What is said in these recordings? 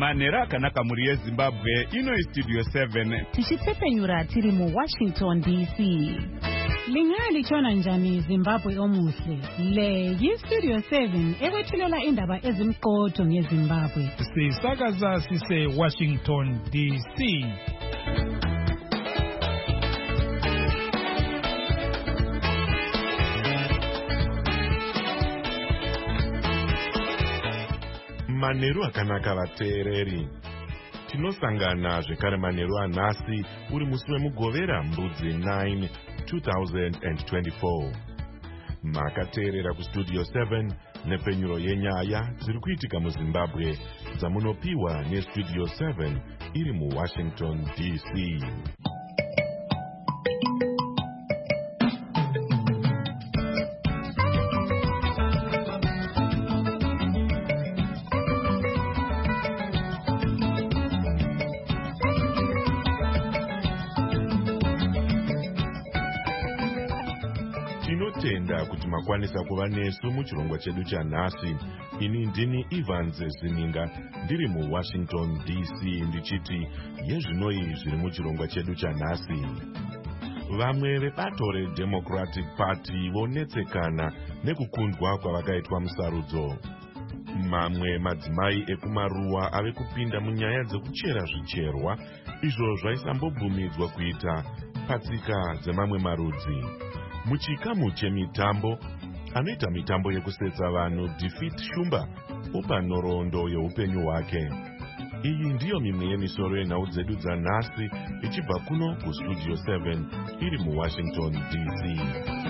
Manera akanaka muri yeZimbabwe ino iStudio 7 tichitsepenyura tiri mu Washington DC. Lingali chona njani Zimbabwe omuhle. Le yiStudio 7 ekwethulela indaba ezimqotho ngeZimbabwe. Sisakaza sise Washington DC. Manheru akanaka vateereri. Tinosangana zvekare manheru anhasi uri musi wemugovera mbudzi 9 2024. Makateerera kuStudio 7 nepfenyuro yenyaya dziri kuitika muZimbabwe dzamunopiwa neStudio 7 iri muWashington DC. Tinotenda kuti makwanisa kuva nesu muchirongwa chedu chanhasi. Ini ndini Evans Zininga ndiri muWashington DC ndichiti yezvinoi zviri muchirongwa chedu chanhasi. Vamwe vebato reDemocratic Party vonetsekana nekukundwa kwavakaitwa musarudzo. Mamwe madzimai ekumaruwa ave kupinda munyaya dzekuchera zvicherwa izvo zvaisambobvumidzwa kuita patsika dzemamwe marudzi. Muchikamu chemitambo, anoita mitambo yekusetsa vanhu Defeat Shumba upa nhoroondo yeupenyu hwake. Iyi ndiyo mimwe yemisoro yenhau dzedu dzanhasi ichibva kuno kuStudio 7 iri muWashington DC.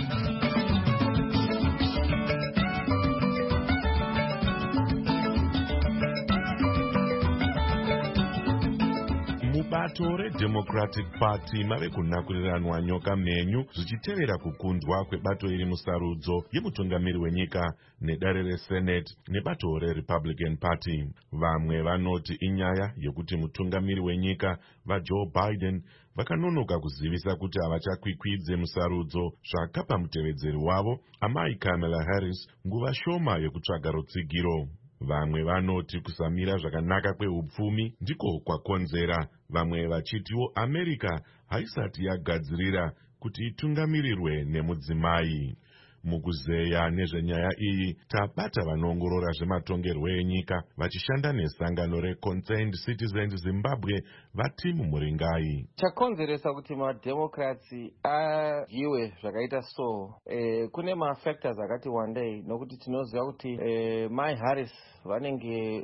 Mubato reDemocratic Party mave kunakuriranwa nyoka mhenyu zvichitevera kukundwa kwebato iri musarudzo yemutungamiri wenyika nedare reSenate nebato reRepublican Party. Vamwe vanoti inyaya yekuti mutungamiri wenyika vaJoe Biden vakanonoka kuzivisa kuti havachakwikwidze musarudzo zvakapa mutevedzeri wavo amai Kamala Harris nguva shoma yekutsvaga rutsigiro. Vamwe vanoti kusamira zvakanaka kweupfumi ndiko kwakonzera, vamwe vachitiwo America haisati yagadzirira kuti itungamirirwe nemudzimai. Mukuzeya nezvenyaya iyi tabata vanoongorora zvematongerwo enyika vachishanda nesangano reConcerned Citizens Zimbabwe vatimu muringai. Chakonzeresa kuti maDemocrats adyiwe zvakaita so kune mafactors akati wandei nokuti tinoziva kuti Mai Harris vanenge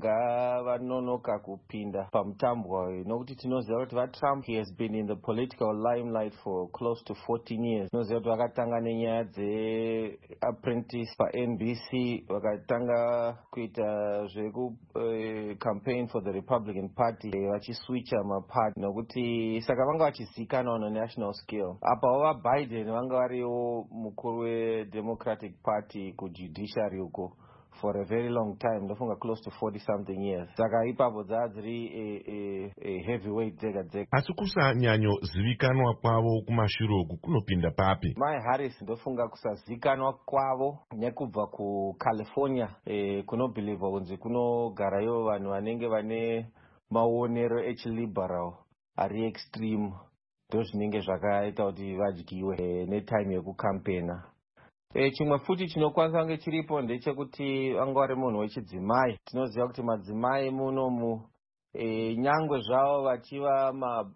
vanonoka kupinda pamutambo nokuti tinoziva kuti vaTrump he has been in the political limelight for close to 14 years. Tinoziva kuti vakatanga nenyaya apprentice paNBC vakatanga kuita zveku campaign for the Republican Party vachiswitcha maparty nokuti saka vanga vachizikanwa on a national scale. Apa vaBiden vanga variwo mukuru weDemocratic Party kujudiciary uko for a very long time, ndofunga close to 40 something years. Saka ipapo dzadziri heavyweight dzega. Asi kusanyanyo zivikanwa kwavo kumashure uku kunopinda papi? Mai Harris ndofunga kusazikanwa kwavo nekubva kuCalifornia kunobhilivha kunzi kunogarayo vanhu vanenge vane maonero echiliberal ari extreme, ndozvinenge zvakaita kuti vadyiwe netime yekukampena. Chimwe futi chinokwanisa kunge chiripo ndechekuti vanga vari munhu wechidzimai. Tinoziva kuti madzimai munomu nyangwe zvavo vachiva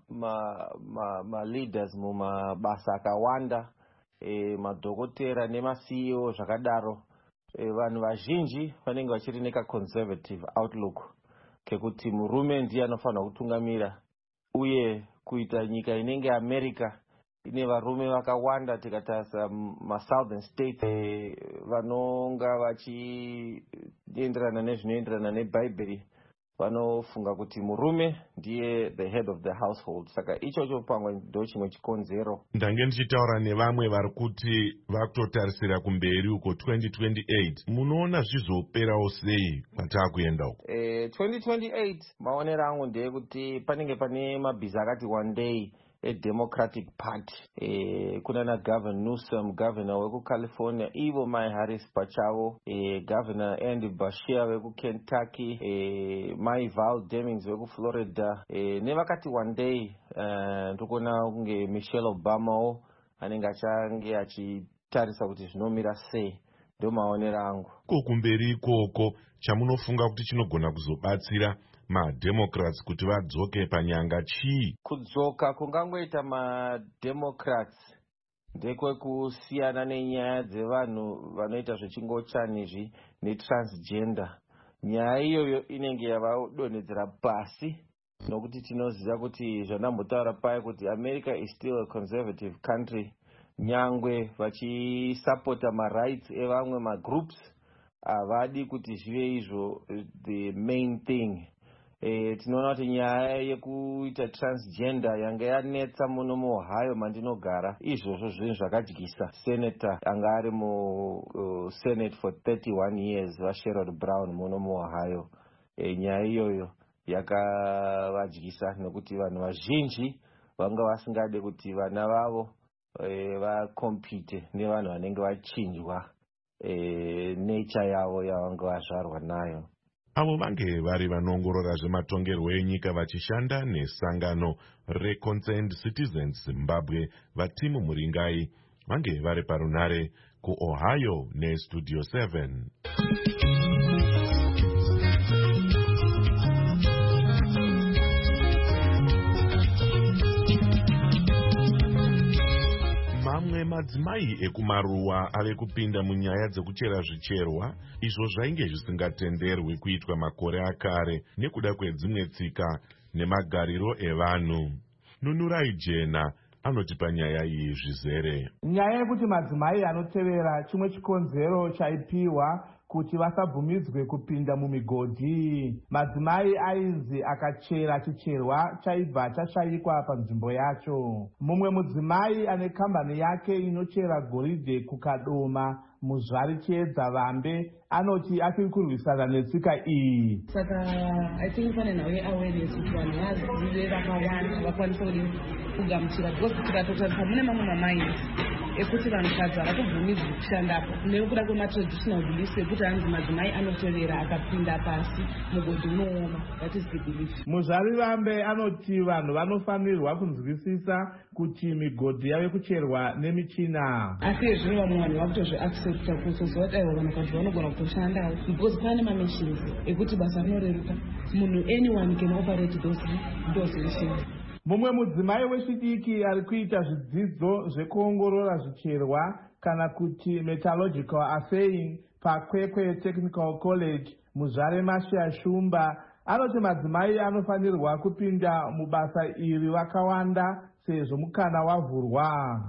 leaders mumabasa akawanda, madhokotera nemaCEO zvakadaro, vanhu vazhinji vanenge vachiri nekaconservative outlook kekuti murume ndiye anofanira kutungamira uye kuita nyika inenge America ine varume vakawanda. Tikatarisa maSouthern states vanonga vachienderana nezvinoenderana neBhaibheri vanofunga kuti murume ndiye the head of the household. Saka ichocho pamwe ndo chimwe chikonzero. Ndange ndichitaura nevamwe vari kuti vakutotarisira kumberi uko 2028 munoona zvizoperawo sei kwatakuenda uko? 2028 maonero angu ndeyekuti panenge pane mabhiza akati wandei Democratic Party. Kunana Governor Newsom, Governor weku California, Ivo Mai Harris pachavo, Governor Andy Beshear weku Kentucky, Mai Val Demings weku Florida. Nevakati one day, tukona kunge Michelle Obama anenge achange achitarisa kuti zvinomira sei. Ndo maonero angu. Kumberi ikoko chamunofunga kuti chinogona kuzobatsira maDemocrats kuti vadzoke panyanga chii? Kudzoka kungangoita maDemocrats ndekwekusiyana nenyaya dzevanhu vanoita zvechingochanizvi netransgender. Nyaya iyoyo inenge yavadonhedzera pasi, nokuti tinoziva kuti zvanambotaura paye kuti America is still a conservative country. Nyangwe vachisapota marights evamwe magroups havadi kuti zvive izvo the main thing. Tinoona kuti nyaya yekuita transgender yanga yanetsa muno muOhio mandinogara. Izvozvo zvinhu zvakadyisa senator anga ari Senate for 31 years vaSherrod Brown muno muOhio. Nyaya iyoyo yakavadyisa nokuti vanhu vazhinji vanga vasingade kuti vana vavo vakompite nevanhu vanenge vachinjwa nature yavo yavanga vazvarwa nayo. Avo vange vari vanoongorora zvematongerwo enyika vachishanda nesangano reConcerned Citizens Zimbabwe vaTimu Muringai vange vari parunare kuOhio neStudio 7. Mamwe madzimai ekumaruwa ave kupinda munyaya dzekuchera zvicherwa, izvo zvainge zvisingatenderwi kuitwa makore akare nekuda kwedzimwe tsika nemagariro evanhu. Nunurai Jena anoti panyaya iyi zvizere. Nyaya yekuti madzimai anotevera chimwe chikonzero chaipiwa kuti vasabvumidzwe kupinda mumigodhi. Madzimai aizi akachera chicherwa chaibva chashayikwa panzvimbo yacho. Mumwe mudzimai ane kambani yake inochera goridhe kukadoma muzvari chiedza vambe anoti achiri kurwisana netsika iyi. Saka I think pane nhau yeawareness kuti vanhu vazive vakawanda vakwanisa kugamuchira, because tikatotarisa mune mamwe mamaindi ekuti vanhukadzi havakubvumidzwi kushandapo nekuda kwematraditional beliefs ekuti anzi madzimai anotevera akapinda pasi mugodhi unooma. That is the belief. Muzvari vambe anoti vanhu vanofanirwa kunzwisisa kuti migodhi yave kucherwa nemichina. Asi zvino vamwe vanhu vakutozviaccepta kuzoziva kuti aiwa vanhukadzi vanogona kutoshandawo, because pane mamachines ekuti basa rinoreruka. Munhu anyone can operate those machines. Mumwe mudzimai wechidiki ari kuita zvidzidzo zvekuongorora zvicherwa kana kuti metallurgical assaying paKwekwe Technical College muzvare Masha Shumba anoti madzimai anofanirwa kupinda mubasa iri vakawanda sezvo mukana wavhurwa.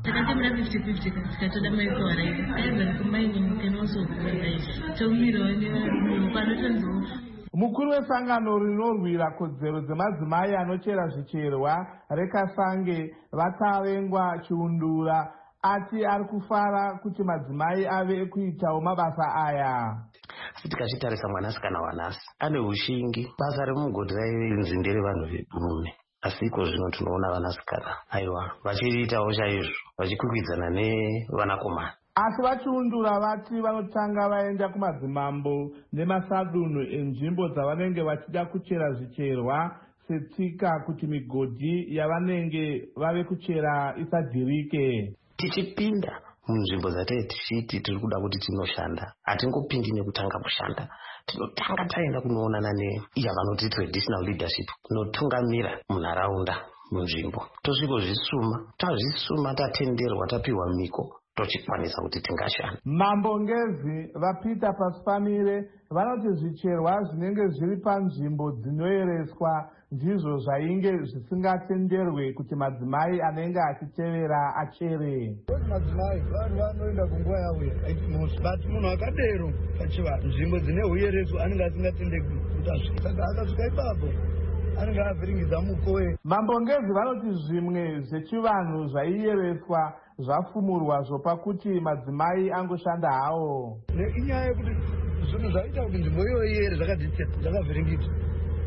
Mukuru wesangano rinorwira kodzero dzemadzimai anochera zvicherwa reKasange Vatarengwa Chiundura ati ari kufara kuti madzimai ave kuitawo mabasa aya. Tikachitarisa mwanasikana wanhasi ane ushingi, basa remugodhi raive ndere vanhu vedurume, asi iko zvino tinoona vanasikana aiwa vachiitawo chaizvo vachikwikwidzana nevanakomana. Asi vachiundura vati vanotanga vaenda kumadzimambo nemasadunhu enzvimbo dzavanenge vachida kuchera zvicherwa setsika kuti migodhi yavanenge vave kuchera isadhirike. Tichipinda munzvimbo dzatei tichiti tiri kuda kuti tinoshanda, hatingopindi nekutanga kushanda, tinotanga taenda kunoonana neiya vanoti traditional leadership, kunotungamira munharaunda munzvimbo. Tosvikozvisuma, tazvisuma tatenderwa tapiwa miko tochikwanisa kuti tingashanda. Mambo Ngezi vaPeter Pasipamire vanoti zvicherwa zvinenge zviri panzvimbo dzinoyereswa ndizvo zvainge zvisingatenderwe kuti madzimai anenge achitevera achere. Madzimai vanhu vanoenda kunguva yavo haitinosi, but munhu akadero pachivanhu nzvimbo dzine uyereso anenge asingatendeki kuti asvike, saka akasvika ipapo anenge avhiringidza mukowe. Mambo Ngezi vanoti zvimwe zvechivanhu zvaiyereswa zvafumurwa zvopa kuti madzimai angoshanda hawo. Inyaya yekuti zvinhu zvaita kuti nzvimbo iyoyo iyere zvakavhiringidza.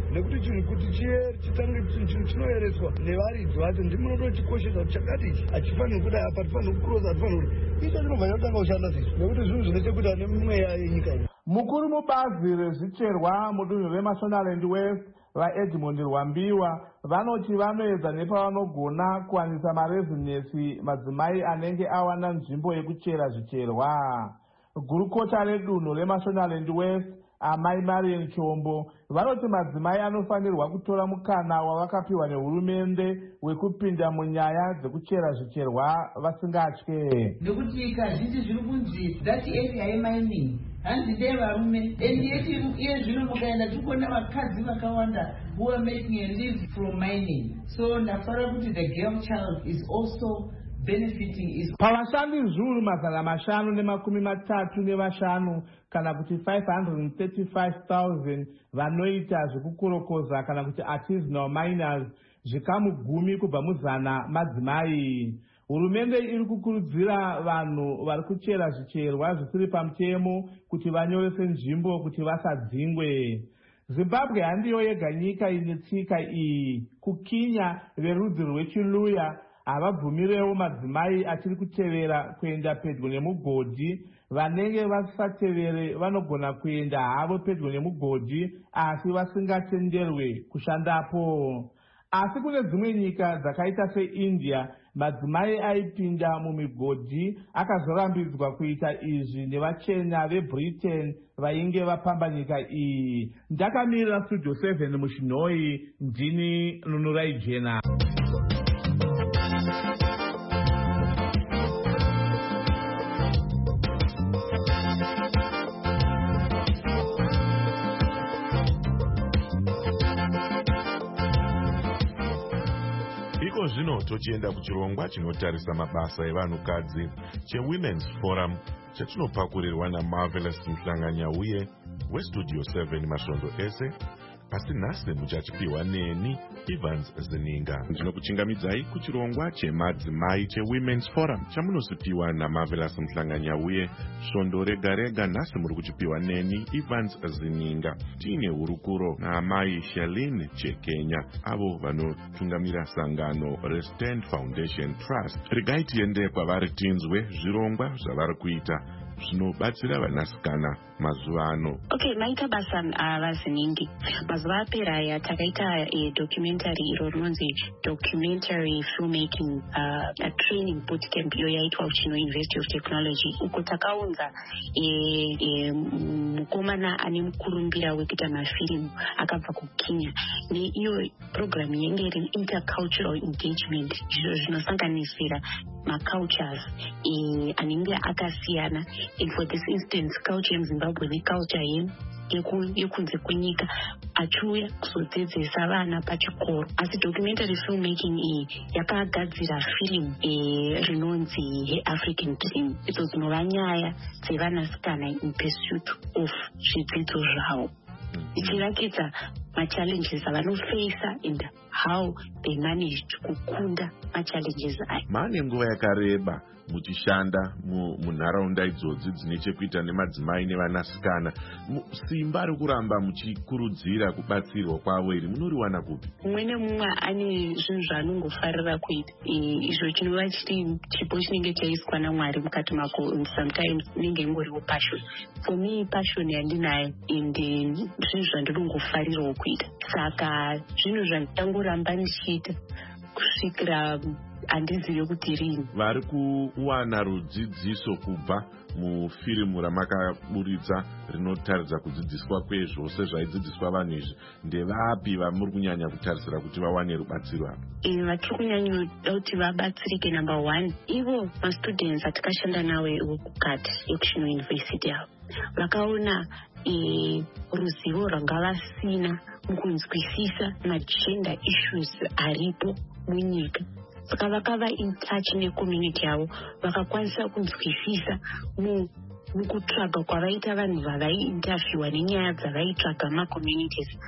nekuti chinhu kuti chitange chinhu chinoyereswa nevaridzi vacho ndimunotochikoshesa kuti chakati ichi hachifaniri kudai apa tifaniri kukurosa hatifaniri kuti icho chinobva chatanga kushanda seizvo nekuti zvinhu zvine chekuita nemweya yenyika iyi. Mukuru mubazi rezvicherwa mudunhu reMashonaland West vaEdmund Rwambiwa vanoti vanoedza nepavanogona kuwanisa marezinesi madzimai anenge awana nzvimbo yekuchera zvicherwa. Gurukota redunhu reMashonaland West Amai Marian Chombo vanoti madzimai anofanirwa kutora mukana wavakapiwa nehurumende wekupinda munyaya dzekuchera zvicherwa vasingatye. Nekuti kazhinji zviri kunzi that area yemining hanzi ndevarume and yeti zvino mukaenda tikuona vakadzi vakawanda who are making a living from mining. So ndafara kuti the girl child is also benefiting is pavashandi zviuru 535 kana kuti 535,000 vanoita zvekukurokoza kana kuti artisanal miners, zvikamu 10 kubva muzana madzimai. Hurumende iri kukurudzira vanhu vari kuchera zvicherwa zvisiri pamutemo kuti vanyorese nzvimbo kuti vasadzingwe. Zimbabwe handiyo yega nyika ine tsika iyi. Kukinya verudzi rwechiluya havabvumirewo madzimai achiri kutevera kuenda pedyo nemugodhi. Vanenge vasatevere vanogona kuenda havo pedyo nemugodhi asi vasingatenderwe kushandapo. Asi kune dzimwe nyika dzakaita seIndia, madzimai aipinda mumigodhi akazorambidzwa kuita izvi nevachena veBritain vainge vapamba nyika iyi. Ndakamirira Studio 7 muChinoi, ndini Nunurai Jena. Zvino tochienda kuchirongwa chinotarisa mabasa evanhukadzi cheWomen's Forum chatinopakurirwa naMarvelous Mhlanganyauye weStudio 7 masvondo ese. Asi nhasi muchachipiwa neni Evans Zininga. Ndinokuchingamidzai kuchirongwa chemadzimai cheWomen's Forum chamunosipiwa naMarvelous Mhlanganyauye svondo rega rega. Nhasi muri kuchipiwa neni Evans Zininga. Tiine hurukuro naamai Shalini Chekenya avo vanotungamira sangano reStand Foundation Trust. Regai tiende kwavari tinzwe zvirongwa zvavari kuita zvinobatsira vanasikana mazuva ano. Okay, maita basa vaziningi. Mazuva apera aya takaita documentary iro rinonzi documentary filmmaking a training bootcamp iyo yaitwa kuchino University of Technology. Uko takaunza mukomana ane mukurumbira wekuita mafilimu akabva kuKenya. Neiyo program yenge iri intercultural engagement, zviro zvinosanganisira macultures anenge akasiyana. And for this instance, culture yeMzimbabwe neculture yekunze kwenyika achiuya kuzodzidzisa vana pachikoro. Asi documentary filmmaking iyi yakagadzira filimu rinonzi African Dream. Idzo dzinova nyaya dzevanasikana in pursuit of zvidzidzo zvavo, ichirakidza machallenges avanofeisa and how they managed kukunda machallenges aya. Maane nguva yakareba muchishanda munharaunda idzodzi dzine chekuita nemadzimai nevanasikana. Simba rekuramba muchikurudzira kubatsirwa kwavo iri munoriwana kupi? Mumwe nemumwe ane zvinhu zvaanongofarira kuita. Izvo chinova chiri chipo chinenge chaiswa naMwari mukati mako. Sometimes inenge ingoriwo passion. For me passion yandinayo ende zvinhu zvandinongofarirawo kuita. Saka zvinhu zvandangoramba ndichiita kusvikira handizive kuti rini. Vari kuwana rudzidziso kubva mufirimu ramakaburitsa rinotaridza kudzidziswa kwezvose zvaidzidziswa vanhu izvi, ndevapi vamuri kunyanya kutarisira kuti vawane rubatsiro apa? Vatiri kunyanya kuti vabatsirike. Number 1, ivo mastudents atakashanda nawo wekukati yekuchino University avo vakaona ruzivo rwanga vasina mukunzwisisa magender issues aripo munyika. Saka vakava in touch necommunity yavo, vakakwanisa kunzwisisa mukutsvaga kwavaita vanhu vavaiinterviewa nenyaya dzavaitsvaga macommunities.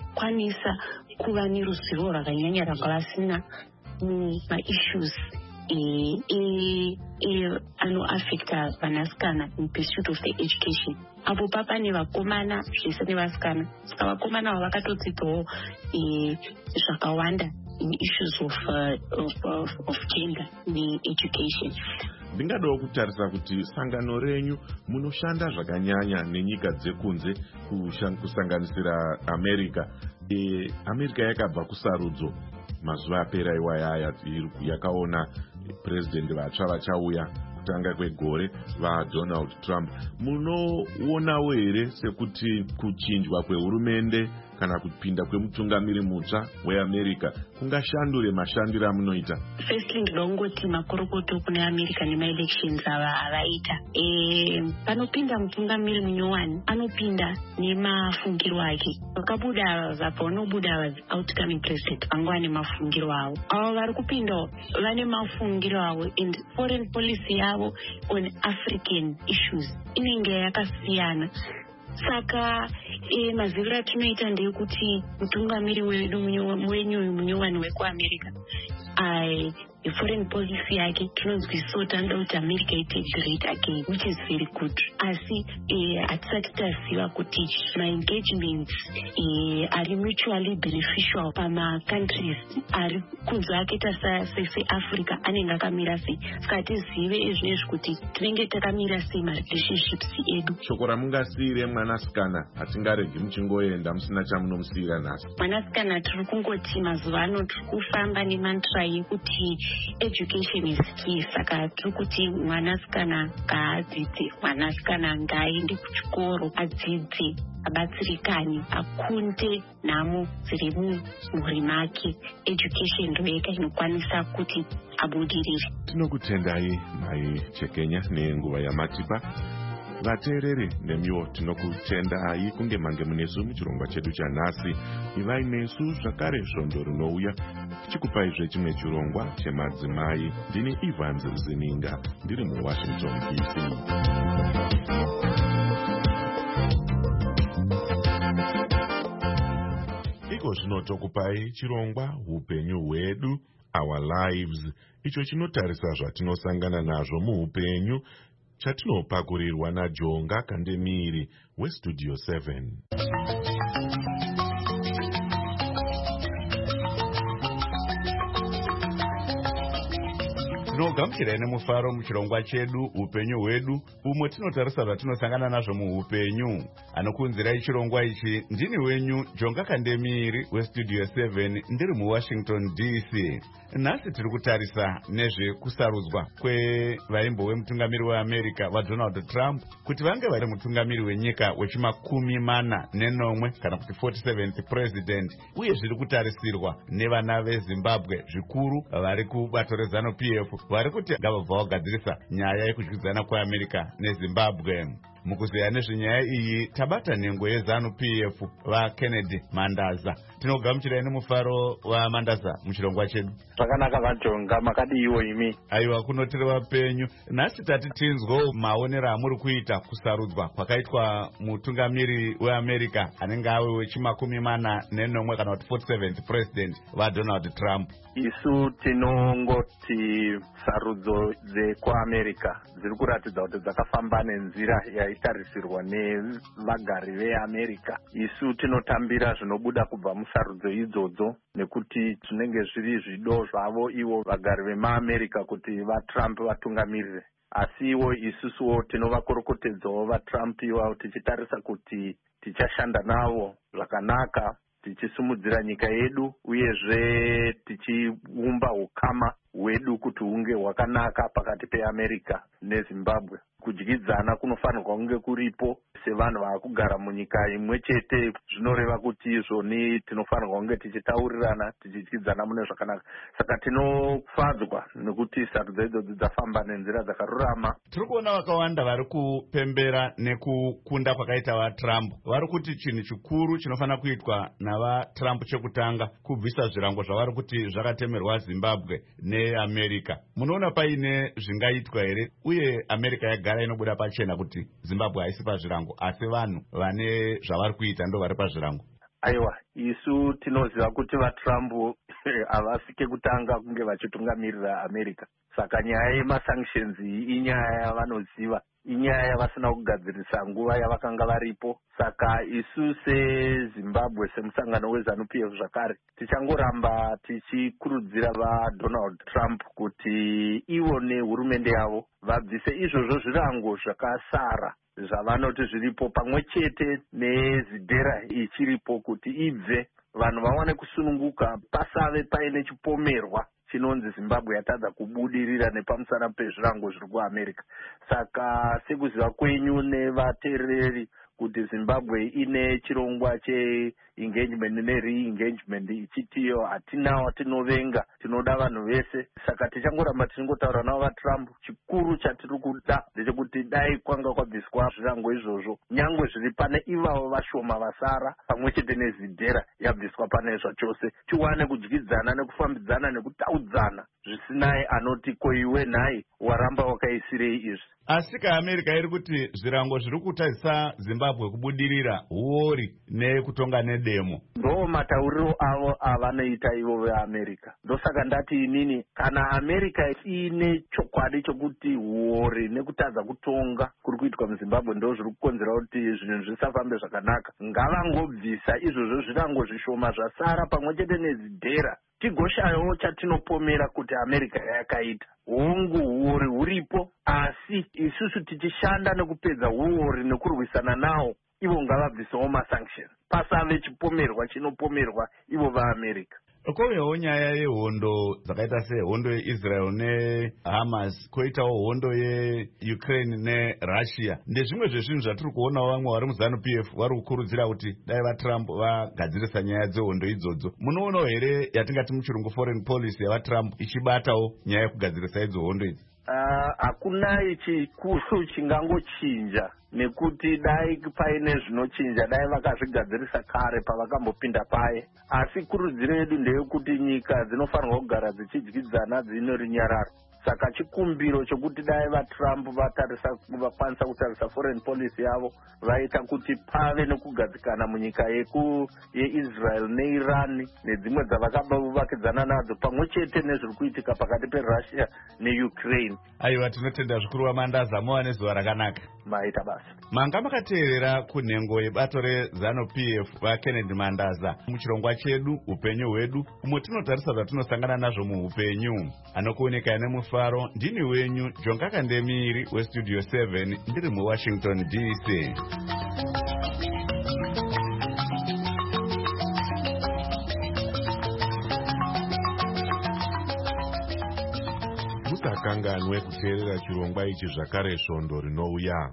Vakakwanisa kuva neruzivo rwakanyanya rwanga vasina mumaissues anoaffecta vanasikana in pursuit of the education. Apo papa nevakomana zvese nevasikana, saka vakomana ava vakatodzidzawo zvakawanda in issues of gender ne-education. Ndingadawo kutarisa kuti sangano renyu munoshanda zvakanyanya nenyika dzekunze kusanganisira America. America yakabva kusarudzo mazuva apera iwaya yakaona president vatsva vachauya kutanga kwegore vaDonald Trump. Munoonawo here sekuti kuchinjwa kwehurumende kana kupinda kwemutungamiri mutsva weAmerica kungashandure mashandiro amunoita? Firstly, ndinongoti makorokoto kune America nema-elections avaita. Panopinda mutungamiri munyowani, anopinda nemafungiro ake. Vakabuda vanobuda outcoming president vanguva nemafungiro avo. Avo vari kupindawo vane mafungiro avo, and foreign policy yavo on African issues inenge yakasiyana. Saka maziviro atinoita ndeyekuti mutungamiri wedu munyowani wekuAmerica foreign policy yake tinonzwisisa tanda kuti America ite great again, which is very good. Asi hatisati taziva kuti ma-engagements ari mutually beneficial pama-countries ari kunze akaita seAfrica anenge akamira sei. Saka hatizive ezvinezvi kuti tinenge takamira sei ma-relationships edu. Shoko ramungasiyire mwanasikana hatingaregi muchingoenda musina chamunomusiyira nhasi? Mwanasikana tiri kungoti mazuva ano tiri kufamba nemantra yekuti education is key. Saka tiri kuti mwanasikana ngaadzidze, mwanasikana ngaaende kuchikoro adzidze, abatsirikane, akunde nhamo dziri mumhuri make. Education ndiyo yega inokwanisa kuti abudirire. Tinokutendai Mai Chekenya nenguva yamatipa. Vateereri nemiwo tinokutendai kunge mange munesu muchirongwa chedu chanhasi. Ivai nesu zvakare svondo rinouya tichikupaizve chimwe chirongwa chemadzimai. Ndini Evans Zininga ndiri muWashington DC. Iko zvino tokupai chirongwa upenyu hwedu, our lives, icho chinotarisa zvatinosangana nazvo muupenyu, chatinopakurirwa naJonga Kandemiri weStudio 7. Tinogamuchirai nemufaro muchirongwa chedu upenyu hwedu, umwe tinotarisa zvatinosangana nazvo muupenyu. Anokunzirai chirongwa ichi ndini wenyu Jonga Kandemiri weStudio 7 ndiri muWashington DC. Nhasi tiri kutarisa nezvekusarudzwa kwevaimbo wemutungamiri weAmerica vaDonald Trump kuti vange vari mutungamiri wenyika wechi40 kana kuti 47th president, uye zviri kutarisirwa nevana veZimbabwe zvikuru vari kubato reZanu PF vari kuti ngavabva vagadzirisa nyaya yekudyidzana kweAmerica neZimbabwe. Mukuzeya nezvenyaya iyi tabata nhengo yeZanu PF vaKennedy Mandaza. Tinogamuchirai nemufaro waMandaza muchirongwa chedu. Zvakanaka vaJonga, makadiiwo imi? Aiwa, kunotiri vapenyu. Nhasi tati tinzwo maonero amuri kuita kusarudzwa kwakaitwa mutungamiri weAmerica anenge ave wechi40 kana kuti 47th president vaDonald Trump. Isu tinongoti sarudzo dzekuAmerica dziri kuratidza kuti dzakafamba nenzira yaitarisirwa nevagari veAmerica. Isu tinotambira zvinobuda kubva musarudzo idzodzo nekuti zvinenge zviri zvido zvavo ivo vagari vemaAmerica kuti vaTrump vatungamirire. Asi ivo isusuwo tinovakorokotedzawo vaTrump ivavo tichitarisa kuti tichashanda navo zvakanaka, tichisimudzira nyika yedu uyezve tichiumba ukama hwedu kuti hunge hwakanaka pakati peAmerica neZimbabwe. Kudyidzana kunofanirwa kunge kuripo sevanhu vaakugara munyika imwe chete. Zvinoreva kuti izvoni tinofanirwa kunge tichitaurirana, tichidyidzana mune zvakanaka. Saka tinofadzwa nekuti sarudzo idzodzo dzafamba nenzira dzakarurama. Tiri kuona vakawanda vari kupembera nekukunda kwakaita vaTrump. Vari kuti chinhu chikuru chinofanira kuitwa navaTrump chekutanga kubvisa zvirango zvavari kuti zvakatemerwa Zimbabwe neAmerica. Munoona paine zvingaitwa here? Uye America yagara inobuda pachena kuti Zimbabwe haisi pazvirango, asi vanhu vane zvavari kuita ndo vari pazvirango. Aiwa, isu tinoziva kuti vaTrump havasike kutanga kunge vachitungamirira America. Saka nyaya yemasanctions iyi inyaya yavanoziva, inyaya yavasina kugadzirisa nguva yavakanga varipo. Saka isu seZimbabwe semusangano weZANU-PF zvakare tichangoramba tichikurudzira vaDonald Trump kuti ivo nehurumende yavo vabvise izvozvo zvirango zvakasara zvavanoti zviripo, pamwe chete nezidhera ichiripo kuti ibve, vanhu vawane kusununguka, pasave paine chipomerwa chinonzi Zimbabwe yatadza kubudirira nepamusana pezvirango zviri kuAmerica. Saka sekuziva kwenyu nevateereri kuti Zimbabwe ine chirongwa che-engagement ne-re-engagement ichitiyo hatina watinovenga, tinoda vanhu vese. Saka tichangoramba tichingotaura navo vaTrump, chikuru chatiri kuda ndechekuti dai kwanga kwabviswa zvirango izvozvo, nyangwe zviri pane ivavo vashoma vasara, pamwe chete nezidhera yabviswa pane zvachose, tiwane kudyidzana nekufambidzana nekutaudzana zvisinai anoti ko iwe nhai waramba wakaisirei izvi. Asi kaAmerica iri kuti zvirango zviri kutadzisa Zimbabwe kubudirira huori nekutonga nedemo. Ndo matauriro avo avanoita ivo veAmerica. Ndosaka ndati inini kana America ine chokwadi chokuti huori nekutadza kutonga kuri kuitwa muZimbabwe ndo zviri kukonzera kuti zvinhu zvisafambe zvakanaka, ngavangobvisa izvozvo zvirango zvishoma zvasara pamwe chete nezidhera, tigoshayawo chatinopomera kuti America yakaita. Hongu huori huripo, asi isusu tichishanda nekupedza huori nekurwisana nawo, ivo ngavabvisewo masanctions, pasave chipomerwa chinopomerwa ivo vaAmerica. Kovewo nyaya yehondo dzakaita sehondo yeIsrael neHamas, koitawo hondo yeUkraine neRussia. Ndezvimwe zvezvinhu zvatiri kuonawo vamwe vari muZANU-PF vari kukurudzira kuti dai vaTrump vagadzirisa nyaya dzehondo idzodzo. Munoonawo here yatingati muchirungu foreign policy yavaTrump ichibatawo nyaya yekugadzirisa idzo hondo idzi? Hakuna chikuru chingangochinja, nekuti dai paine zvinochinja dai vakazvigadzirisa kare pavakambopinda paye. Asi kurudziro yedu ndeyekuti nyika dzinofanirwa kugara dzichidyidzana dzine runyararo. Saka chikumbiro chokuti dai vaTrump vakwanisa kutarisa foreign policy yavo, vaita kuti pave nekugadzikana munyika yeIsrael neIran nedzimwe dzavakavakidzana nadzo, pamwe chete nezviri kuitika pakati peRussia neUkraine. Aiwa, tinotenda zvikuru vaMandaza, muwane zuva rakanaka. Maita basa. Manga makateerera kunhengo yebato reZANU-PF vaKennedy Mandaza muchirongwa chedu upenyu hwedu, umwe tinotarisa zvatinosangana nazvo muupenyu. Anokuoneka nemufaro ndini wenyu Jonga Kandemiri weStudio 7 ndiri muWashington DC. Musakanganwe kuteerera chirongwa ichi zvakare svondo rinouya.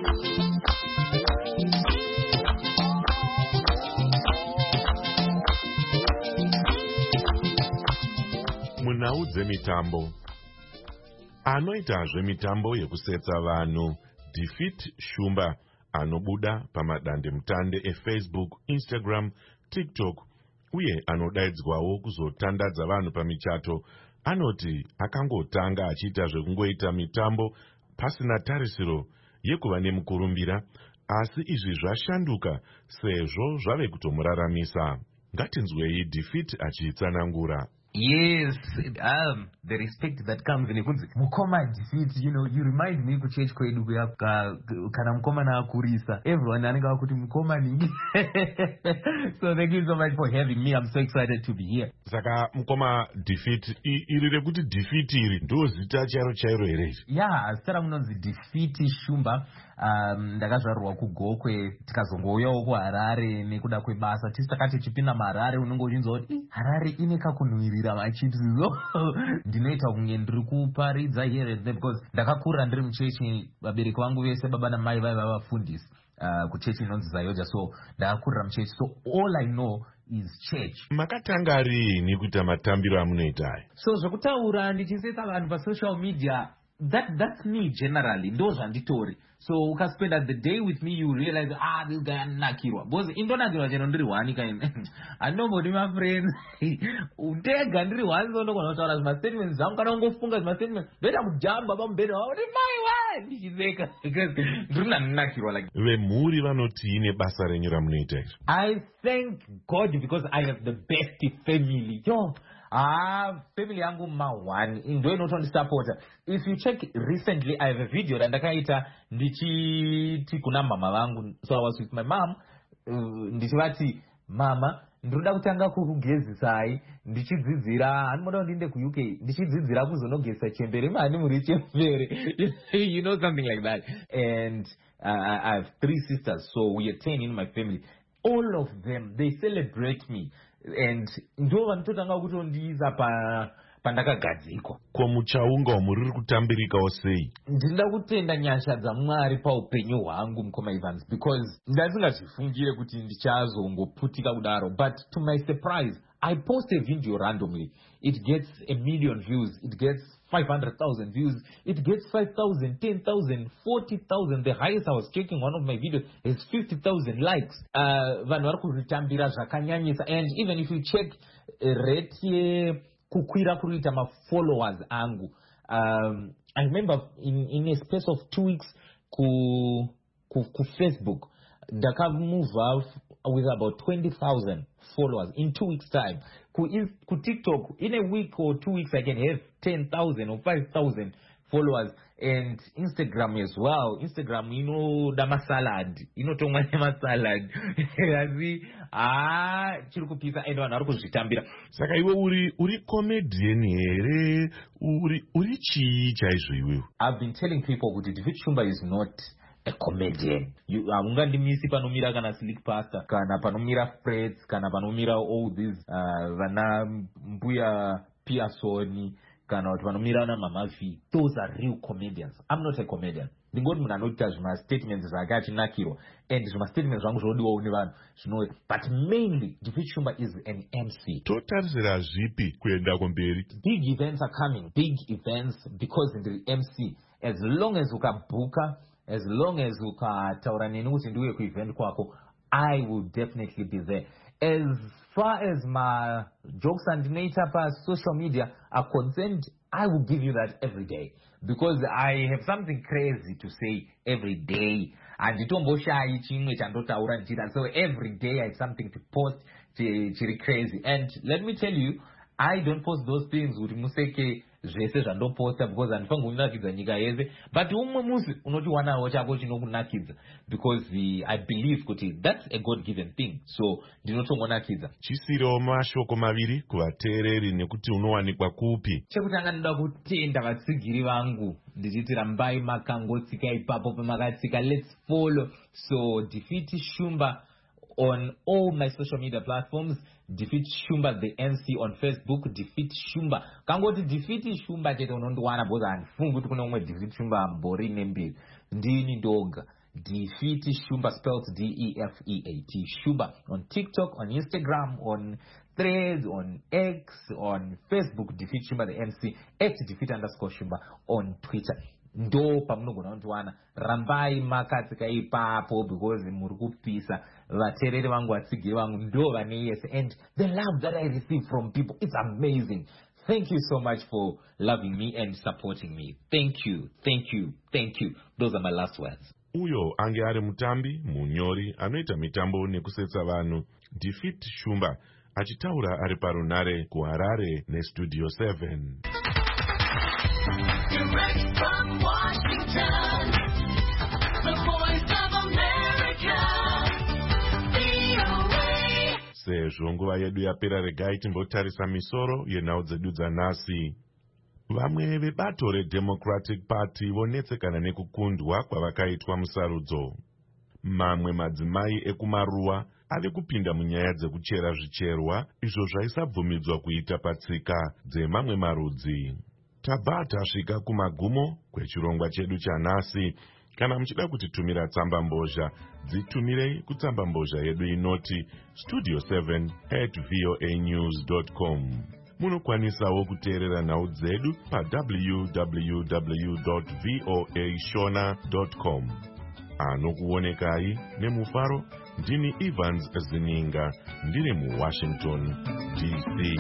Munhau dzemitambo. Anoita zvemitambo yekusetsa vanhu Defeat Shumba anobuda pamadandemutande eFacebook, Instagram, TikTok uye anodaidzwawo kuzotandadza vanhu pamichato, anoti akangotanga achiita zvekungoita mitambo pasina tarisiro yekuva nemukurumbira, asi izvi zvashanduka sezvo zvave kutomuraramisa. Ngatinzwei Defeat achitsanangura. Yes, the respect that comes in Kunzi. Mukoma Defeat, you remind me kuchurch kwedu kana mukoma na akurisa. Everyone anenge kuti mukoma ni. So thank you so much for having me. I'm so excited to be here. Saka mukoma Defeat, iri rekuti Defeat iri ndo zita chairo here. Yeah, stara munonzi Defeat Shumba. Ndakazvarwa kuGokwe tikazongouyawo kuHarare nekuda kwebasa. Tisi takati chipinda muHarare unenge uchinzwa kuti Harare ine kakunhuhwirira machipsizo. Ndinoita kunge ndiri kuparidza here and there because ndakakura ndiri muchechi, vabereki vangu vese baba namai vaiva vafundisi kuchechi inonzi Zayoja, so ndakakurira muchechi, so all I know is church. Makatanga rini kuita matambiro amunoita? So zvekutaura ndichisetsa vanhu pasocial media, that's me generally, ndo zvanditori. So ukaspend the day with me, you realize this guy anakirwa because indonakirwa chero ndiri wani kaini anombodi my friends utega ndiri wani ndonogona kutaura zvima statements zvangu kana ungofunga zvima statements ndoita kujamba pamubhedha wauti mai wa ndichizeka because ndiri nanakirwa like vemhuri vanoti ine basa renyu ramunoita iri. I thank God because I have the best family. family yangu ma1 ndo inotondisupporta. If you check recently, I have a video randakaita ndichiti kuna mama vangu, so I was with my mom, ndichivati mama ndinoda kutanga kugezisai ndichidzidzira anoda ndiende kuUK ndichidzidzira kuzonogesa chembere mani muri chembere you know, something like that. And I have 3 sisters, so we are 10 in my family. All of them, they celebrate me, and ndo vanototanga kutondiisa pandakagadzikwa. Ko muchaunga muri kutambirikawo sei? Ndinoda kutenda nyasha dzaMwari paupenyu hwangu mukoma Evans, because ndasingazvifungire kuti ndichazongoputika kudaro. But to my surprise, I post a video randomly, it gets 1 million views, it gets 500,000 views, it gets 5,000, 10,000, 40,000. The highest I was checking, one of my videos is 50,000 likes. Vanhu vari kuzvitambira zvakanyanyisa. And even if you check rate kukwira kuita ma followers angu, I remember in a space of 2 weeks ku Facebook move out with about 20,000 followers in 2 weeks time. Ku TikTok in a week or 2 weeks I can have 10,000 or 5,000 followers. And Instagram as well. Instagram, you know, dama salad, you know, tongwa salad. Yazi chiri kupisa endo vanhu vari kuzvitambira. Saka iwe uri comedian here, uri chii chaizvo iwewe? I've been telling people kuti David Shumba is not a comedian. Ungandimisi panomira kana Slick Pasta, kana panomira Freds, kana panomira all these vana mbuya Piasoni, kana kuti vanomira na Mama V. Those are real comedians. I'm not a comedian. Ndingoti munhu anoita zvima statements zvake achinakirwa, and zvima statements zvangu zvinodiwawo nevanhu zvinowe. But mainly David Shumba is an MC. Totarisira zvipi kuenda kumberi? Big events are coming, big events, because in the MC, as long as ukabuka, as long as ukataura neni kuti ndiuye kuevent kwako, I will definitely be there. As far as my jokes and nature pa social media are concerned, I will give you that every day, because I have something crazy to say every day. And nditomboshayi chimwe chandotaura ndichita, so every day I have something to post chiri crazy. And let me tell you, I don't post those things kuti museke zvese zvandoposta, because handifangi kunakidza nyika yese, but umwe musi unotiwanawo chako chinokunakidza, because I believe kuti that's a God given thing, so ndinotongonakidza. Chisiriwo mashoko maviri kuvateereri nekuti unowanikwa kupi? Chekutanga ndoda kutenda vatsigiri vangu ndichiti rambai makangotsika ipapo pamakatsika, let's follow. So Defeat Shumba on all my social media platforms, Defeat Shumba the MC on Facebook, Defeat Shumba. Kangoti Defeat Shumba chete unondiwana, because handifungi kuti kune umwe Defeat Shumba mbori nembiri. Ndini ndoga. Defeat Shumba, spelled DEFEAT. Shumba on TikTok, on Instagram, on Threads, on X, on Facebook, Defeat Shumba the MC, @Defeat_Shumba on Twitter. Ndo pamunogona kundiwana. Rambai makatsika ipapo, because muri kupisa. Vateereri vangu, vatsigiri vangu ndo vane yese, and the love that I receive from people, it's amazing. Thank you so much for loving me and supporting me. Thank you, thank you, thank you. Those are my last words. Uyo ange ari mutambi, munyori, anoita mitambo nekusetsa vanhu, Defeat Shumba, achitaura ari parunare kuHarare neStudio 7. Direct from Washington, the voice of America, VOA. Sezvo nguva yedu yapera, regai timbotarisa misoro yenhau dzedu dzanhasi. Vamwe vebato reDemocratic Party vonetsekana nekukundwa kwavakaitwa musarudzo. Mamwe madzimai ekumaruwa ave kupinda munyaya dzekuchera zvicherwa izvo zvaisabvumidzwa kuita patsika dzemamwe marudzi. Tabva tasvika kumagumo kwechirongwa chedu chanhasi. Kana muchida kutitumira tsamba mbozha, dzitumirei kutsamba mbozha yedu inoti studio7@voanews.com. Munokwanisawo kuteerera nhau dzedu pa www.voashona.com. Anokuonekai nemufaro, ndini Evans Zininga, ndiri muWashington DC.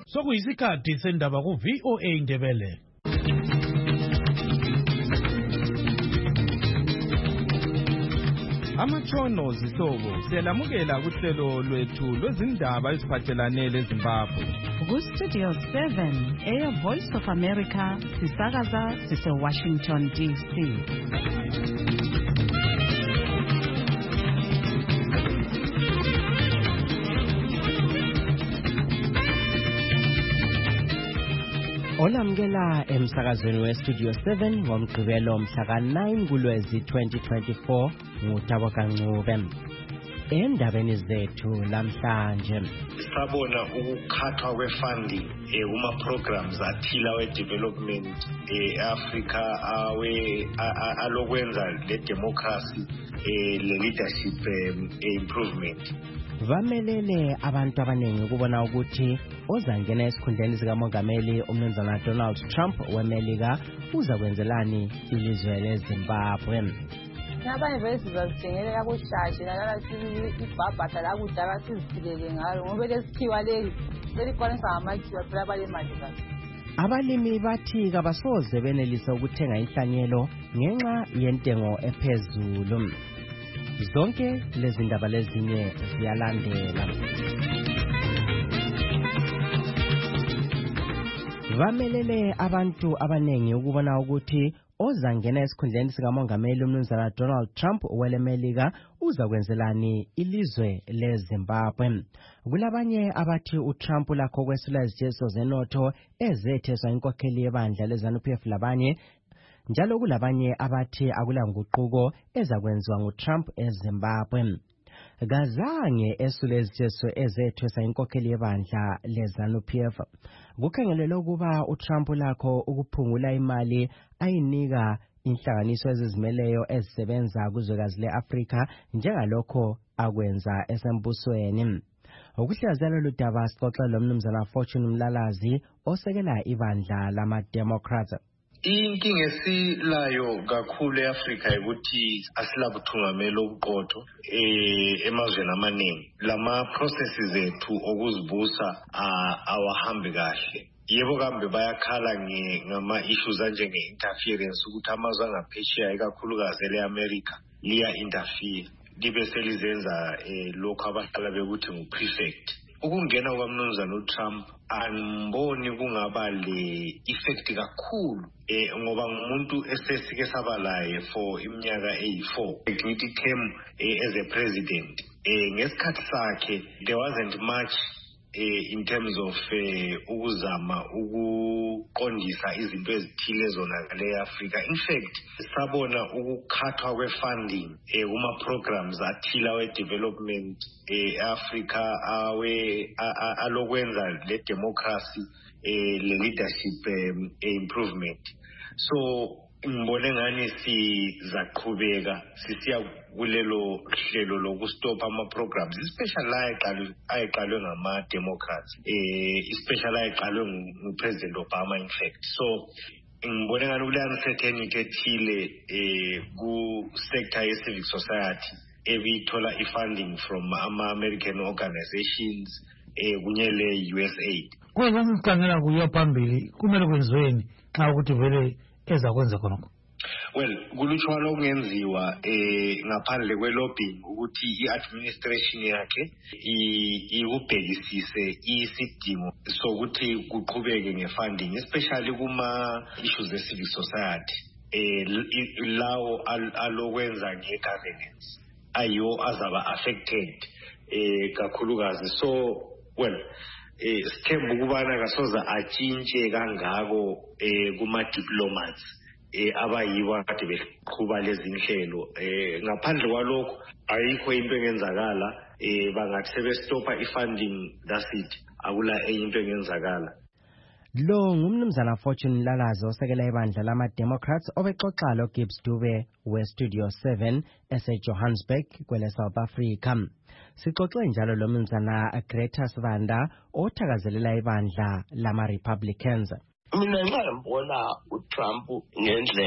sokuyisikhathi sendaba ku-VOA Indebele. Amatshono zihlobo siyalamukela kuhlelo lwethu lwezindaba eziphathelane leZimbabwe. Ku-Studio 7 Air Voice of America sisakaza sise-Washington DC. Olamukela emsakazweni we-Studio 7 ngomgqibelo mhla ka-9 kuLwezi 2024 nguTabo Kancube. Endabeni zethu lamhlanje sabona ukukhathwa kwe-funding kuma-programs athile we-development e-Africa alokwenza le-democracy le-leadership improvement. Vamelele abantu abaningi ukubona ukuthi ozangena esikhundleni sikamongameli umnumzana Donald Trump weMelika uza kwenzelani ilizwe leZimbabwe. Abanye bezizazithengelela kushashe nalala ibhabhatha la kudala siziphilele ngalo ngoba lesikhiwa lelikwanisa ngamakhiwa phela abalemali kahle. Abalimi bathi kabasoze benelisa ukuthenga inhlanyelo ngenxa yentengo ephezulu. Zonke lezi ndaba lezinye ziyalandela. Vamelele abantu abanengi ukubona ukuthi ozangena esikhundleni sikamongameli umnumzana Donald Trump welemelika uza kwenzelani ilizwe leZimbabwe. Kulabanye abathi uTrump lakho kwesula izijezo zenotho ezetheswa inkokheli yebandla leZANU-PF labanye, njalo kulabanye abathi akulanguquko ezakwenziwa nguTrump eZimbabwe. Kazange esule izijezo ezetheswa inkokheli yebandla leZANU-PF. Kukhangelelwe ukuba uTrump lakho ukuphungula imali ayinika inhlanganiso ezizimeleyo ezisebenza kuzwekazi le-Afrika njengalokho akwenza esembusweni. Ukuhlaziya lolu daba sixoxe lomnumzana Fortune Mlalazi osekela ibandla lama-Democrats. Inkinga esilayo kakhulu eAfrika ukuthi asilabuthungameli obuqotho emazweni amaningi. Lama processes ethu okuzibusa awahambi kahle. Yebo kambe bayakhala ngama issues anjenge interference ukuthi amazwe angaphesheya ikakhulukazi ele-America liya interfere libe selizenza lokho abahlala bekuthi ngu-prefect. Ukungena kwamnumzana uTrump angiboni kungaba le effect kakhulu ngoba ngumuntu esesike saba laye for iminyaka eyi4 ngithi came as a president. Ngesikhathi sakhe there wasn't much in terms of ukuzama ukuqondisa izinto ezithile zonakale eAfrika. In fact sabona ukukhathwa kwe-funding kuma-programs athile we-development eAfrika alokwenza le-democracy le-leadership improvement. So ngibone ngani sizaqhubeka sisiya kulelo hlelo lokustopa ama-programs especially ayeqalwe ngama-Democrats especially ayeqalwe nguPresident Obama in fact. So ngibone ngani kule-uncertainty ethile ku-sector ye-civic society ebithola i-funding from ama-American organizations kunye le-USAID. Kwezokukhangela kuya phambili kumele kwenziweni xa ukuthi vele ezakwenza khonokho? Well, kulutshwana okungenziwa ngaphandle kwe-lobbying ukuthi i-administration yakhe ikubhekisise isidingo sokuthi kuqhubeke nge-funding especially kuma-issues e-civic society lawo alokwenza nge-governance ayiwo azaba affected kakhulukazi. So well sithemba ukubana kasoza atshintshe kangako kuma-diplomats abayibo akade beqhuba lezi nhlelo. Ngaphandle kwalokho ayikho into engenzakala. Bangathi sebestopa i-funding, that's it. Akula enye into engenzakala. Lo ngumnumzana Fortune Mlalazi osekela ibandla lama-Democrats obexoxa lo Gibbs Dube we-Studio 7 ese-Johannesburg kwele South Africa. Sixoxe njalo lo mnumzana Greta Sibanda othakazelela ibandla lama-Republicans. Mina ngiyambona uTrump ngendlela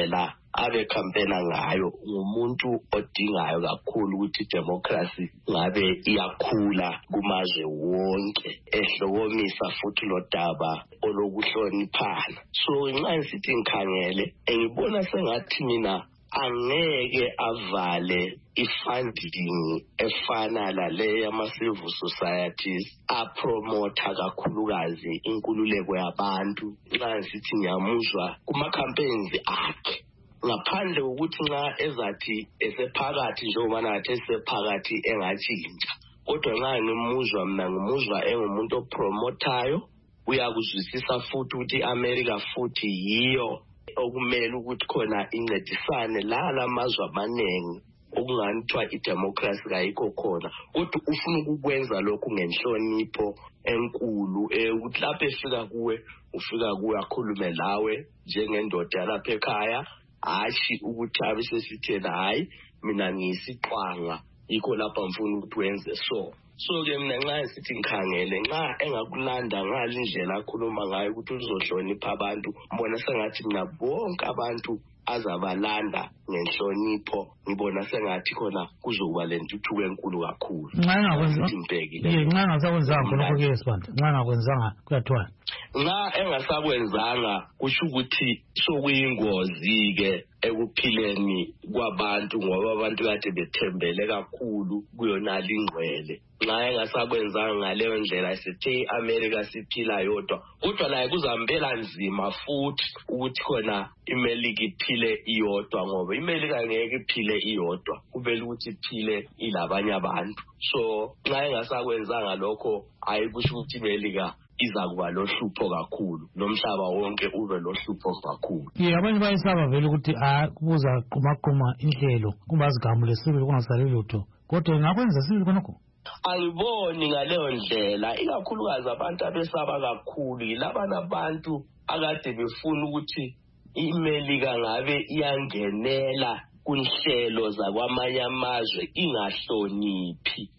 abe campaigna ngayo ngumuntu odingayo kakhulu ukuthi democracy ngabe iyakhula kumazwe wonke, ehlokomisa futhi lo daba olokuhloniphana. So nxa sithi ngikhangele ngibona sengathi mina angeke avale ifunding efana lale yama-civil societies apromotha kakhulukazi inkululeko yabantu. Nxa sithi ngiyamuzwa kuma-campaigns akhe, ngaphandle ukuthi nxa ezathi esephakathi njengoba nathi esephakathi engatshintsha, kodwa nxa ngimuzwa mina ngimuzwa engumuntu opromothayo, uyakuzwisisa futhi ukuthi i-America futhi yiyo okumele ukuthi khona incedisane la mazwe amaningi okungani kuthiwa idemocracy kayikho khona, kodwa ufuna ukukwenza lokhu ngenhlonipho enkulu, ukuthi lapho efika kuwe ufika kuwe akhulume lawe njengendoda lapha ekhaya, hashi ukuthi abe sesithena hayi mina ngiyisiqwanga yikho lapha ngifuna ukuthi wenze so-ke mina nxa sithi ngikhangele nxa engakulanda ngalindlela akhuluma ngayo ukuthi uzohlonipha abantu, mbona sengathi mina bonke abantu azabalanda ngenhlonipho, ngibona sengathi khona kuzokuba lentuthuko enkulu kakhulu. Nxa engasakwenzanga khonokho Sibanda, nxa engakwenzanga kuyathiwa nxa engasakwenzanga kusho ukuthi sokuyingozi-ke ekuphileni kwabantu, ngoba abantu kade bethembele kakhulu kuyonala ingqwele. Nxa engasakwenzanga ngaleyo ndlela sithe i-America siphila yodwa, kodwa laye kuzambela nzima futhi ukuthi khona iMelika iphile iyodwa, ngoba iMelika angeke iphile iyodwa, kumele ukuthi iphile ilabanye abantu. So nxa engasakwenzanga lokho ayikusho ukuthi iMelika iza kuba lohlupho kakhulu, nomhlaba wonke ube lohlupho kakhulu. Abanye bayisaba vele ukuthi kubuza qumaquma inhlelo kungazigamule sibili kungasaleli lutho, kodwa ingakwenza sibili khonokho. Angiboni ngaleyo ndlela, ikakhulukazi abantu abesaba kakhulu yilabana abantu akade befuna ukuthi iMelika ngabe iyangenela kunhlelo zakwamanye amazwe ingahloniphi.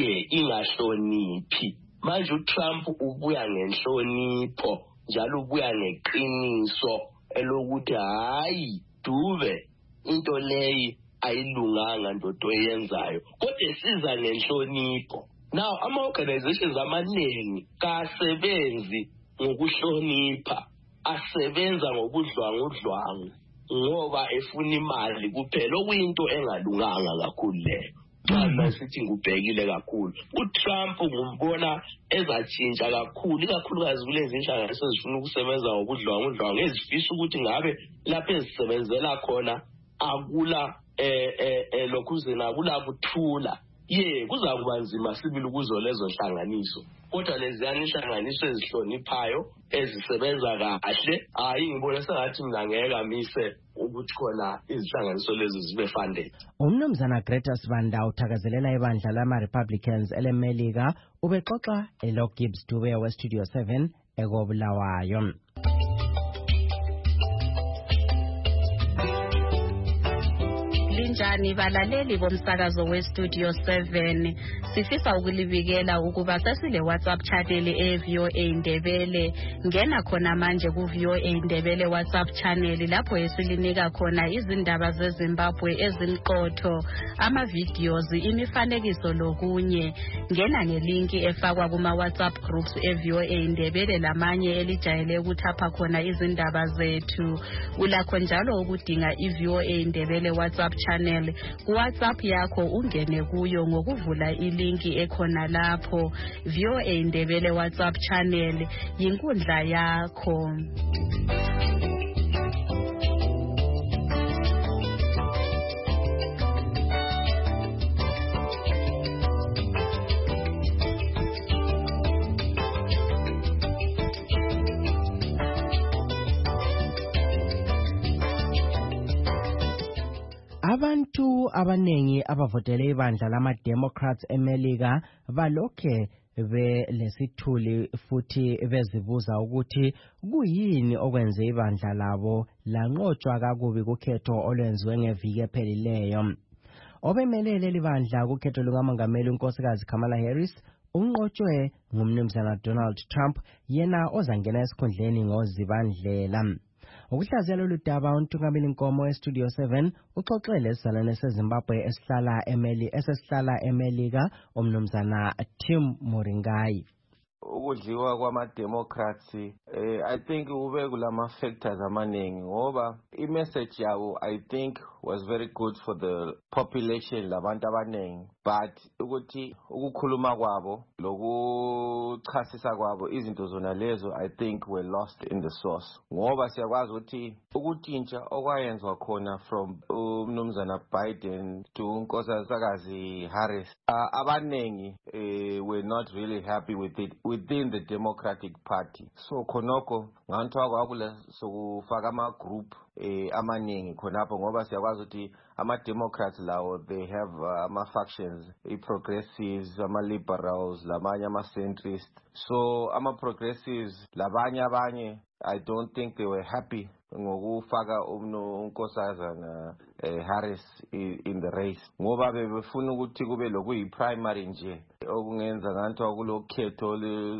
Ingahloniphi. Manje uTrump ubuya ngenhlonipho, njalo ubuya ngeqiniso elokuthi hayi Dube into leyi ayilunganga ndodo eyenzayo, kodwa siza ngenhlonipho. Now ama-organizations amaningi kasebenzi ngokuhlonipha, asebenza ngobudlwangudlwangu ngoba efuna imali kuphela, okuyinto engalunganga kakhulu leyo. Xa sithi ngubhekile kakhulu uTrump ngumbona ezatshintsha kakhulu, ikakhulukazi kulezi inhlanganiso ezifuna ukusebenza ngobudlwangudlwangu, ezifisa ukuthi ngabe lapho ezisebenzela khona akula lokhuzena akula kuthula. Kuza kuba nzima sibili kuzo lezo nhlanganiso, kodwa leziyana inhlanganiso ezihloniphayo ezisebenza kahle, ngibona sengathi mina ngeke amise ukuthi khona izihlanganiso lezi zibe funded. Umnumzana Greta Sibanda uthakazelela ibandla lama-Republicans elemelika ubexoxa elo Gibbs Dube weStudio 7 ekobulawayo. Linjani balaleli bomsakazo weStudio 7, sifisa ukulibikela ukuba sesile WhatsApp channel eVOA Ndebele. Ngena khona manje kuVOA Ndebele WhatsApp channel lapho esilinika khona izindaba zeZimbabwe ezimqotho, ama-videos, imifanekiso lokunye. Ngena ngelinki efakwa kuma WhatsApp groups eVOA Ndebele lamanye elijayele ukuthapha khona izindaba zethu. Ulakho njalo ukudinga iVOA Ndebele WhatsApp channel WhatsApp yakho, ungene kuyo ngokuvula ilinki ekhona lapho. VOA Ndebele WhatsApp channel yinkundla yakho. Abantu abanengi abavotele ibandla lama-Democrats eMelika balokhe belesithuli futhi bezibuza ukuthi kuyini okwenze ibandla labo lanqotshwa kakubi kukhetho olwenziwe ngeviki ephelileyo. Obemelele libandla kukhetho lukamongameli unkosikazi Kamala Harris unqotshwe ngumnumzana Donald Trump, yena ozangena esikhundleni ngozibandlela. Ukuhlaziya lolu daba untungameli Nkomo weStudio 7 uxoxele isizalwane seZimbabwe esihlala eMelika umnumzana Tim Muringai. Ukudliwa kwama-Democrats I think kube kulama factors amaningi ngoba i-message yabo I think was very good for the population labantu abaningi, but ukuthi ukukhuluma kwabo lokuchasisa kwabo izinto zona lezo I think were lost in the source ngoba siyakwazi ukuthi ukutshintsha okwayenzwa khona from umnumzana Biden to unkosazakazi Harris abaningi were not really happy with it within the Democratic Party. So khonoko nganthiwa kwakule sokufaka ama-group amaningi khonapho ngoba siyakwazi ukuthi ama-Democrats lawo they have ama-factions, i-progressives, ama-liberals, lamanye ama-centrists. So ama-progressives labanye I don't think they were happy ngokufaka unkosazana Harris in the race ngoba bebefuna ukuthi kube lokuyi-primary nje okungenza nganthiwa kulokhetho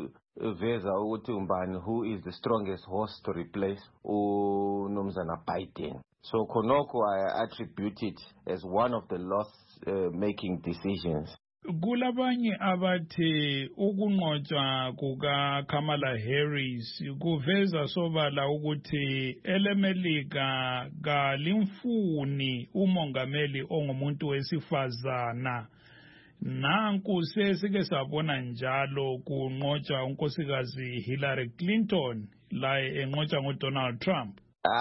veza ukuthi umbani who is the strongest horse to replace uNomzana Biden. So khonoko I attribute it as one of the loss-making decisions. Kulabanye abathi ukunqotshwa kukaKamala Harris kuveza sobala ukuthi elemelika kalimfuni umongameli ongumuntu wesifazana. Nanku sesike sabona njalo kunqotshwa unkosikazi Hillary Clinton laye enqotshwa nguDonald Trump.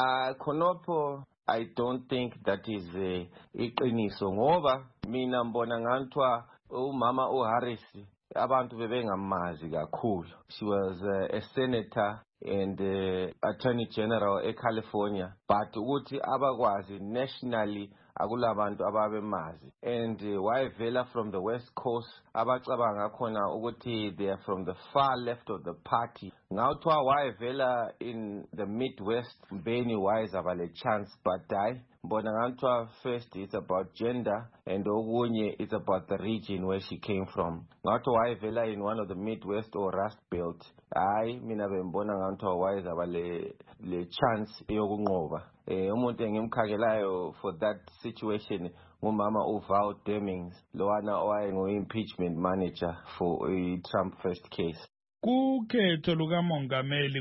Khonopho I don't think that is iqiniso ngoba mina mbona nganthiwa umama uHarris abantu bebengamazi kakhulu. She was a senator and attorney general eCalifornia, but ukuthi abakwazi nationally akulabantu ababemazi, and wayevela from the west coast abacabanga khona ukuthi they are from the far left of the party. Ngawuthiwa wayevela in the midwest mbeni wayezaba le chance, but mbona nganthiwa first it's about gender and okunye it's about the region where she came from. Ngawuthiwa wayevela in one of the midwest or rust belt. Mina bembona nganthiwa wayezaba le chance yokunqoba. Umuntu engimkhangelayo for that situation ngumama uVal Demings lowana owayengu-impeachment manager for i-Trump first case. Kukhetho lukamongameli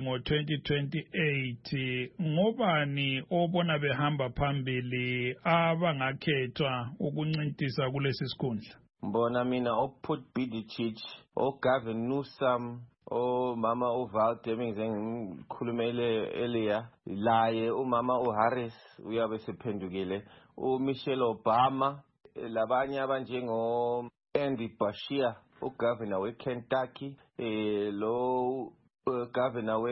ngo-2028 ngobani obona behamba phambili abangakhethwa ukuncintisa kulesi sikhundla? Mbona mina oput Buttigieg, Gavin Newsom, mama uVal Demings engikhulumele earlier, laye umama uHarris uyabe sephendukile, uMichelle Obama, labanye abanjengo Andy Beshear, ugovernor weKentucky, lo governor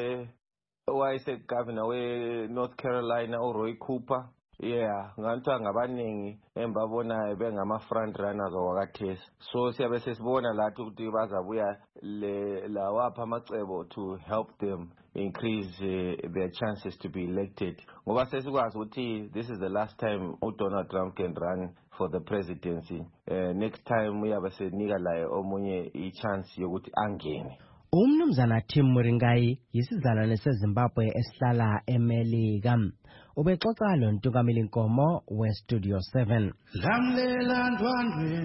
governor weNorth Carolina uRoy Cooper. Yeah, nganthiwa ngabaningi embabonayo bengama-front runners wakhathesi. So siyabe sesibona lathi ukuthi bazabuya lawapha amacebo to help them increase their chances to be elected. Ngoba sesikwazi ukuthi this is the last time uDonald Trump can run for the presidency. Next time uyabe senika laye omunye i-chance yokuthi angene. Umnumzana Tim Muringai yisizalwane seZimbabwe esihlala eMelika. Ubexoxa lontungameli Nkomo weStudio 7. Lamlela ndwandwe,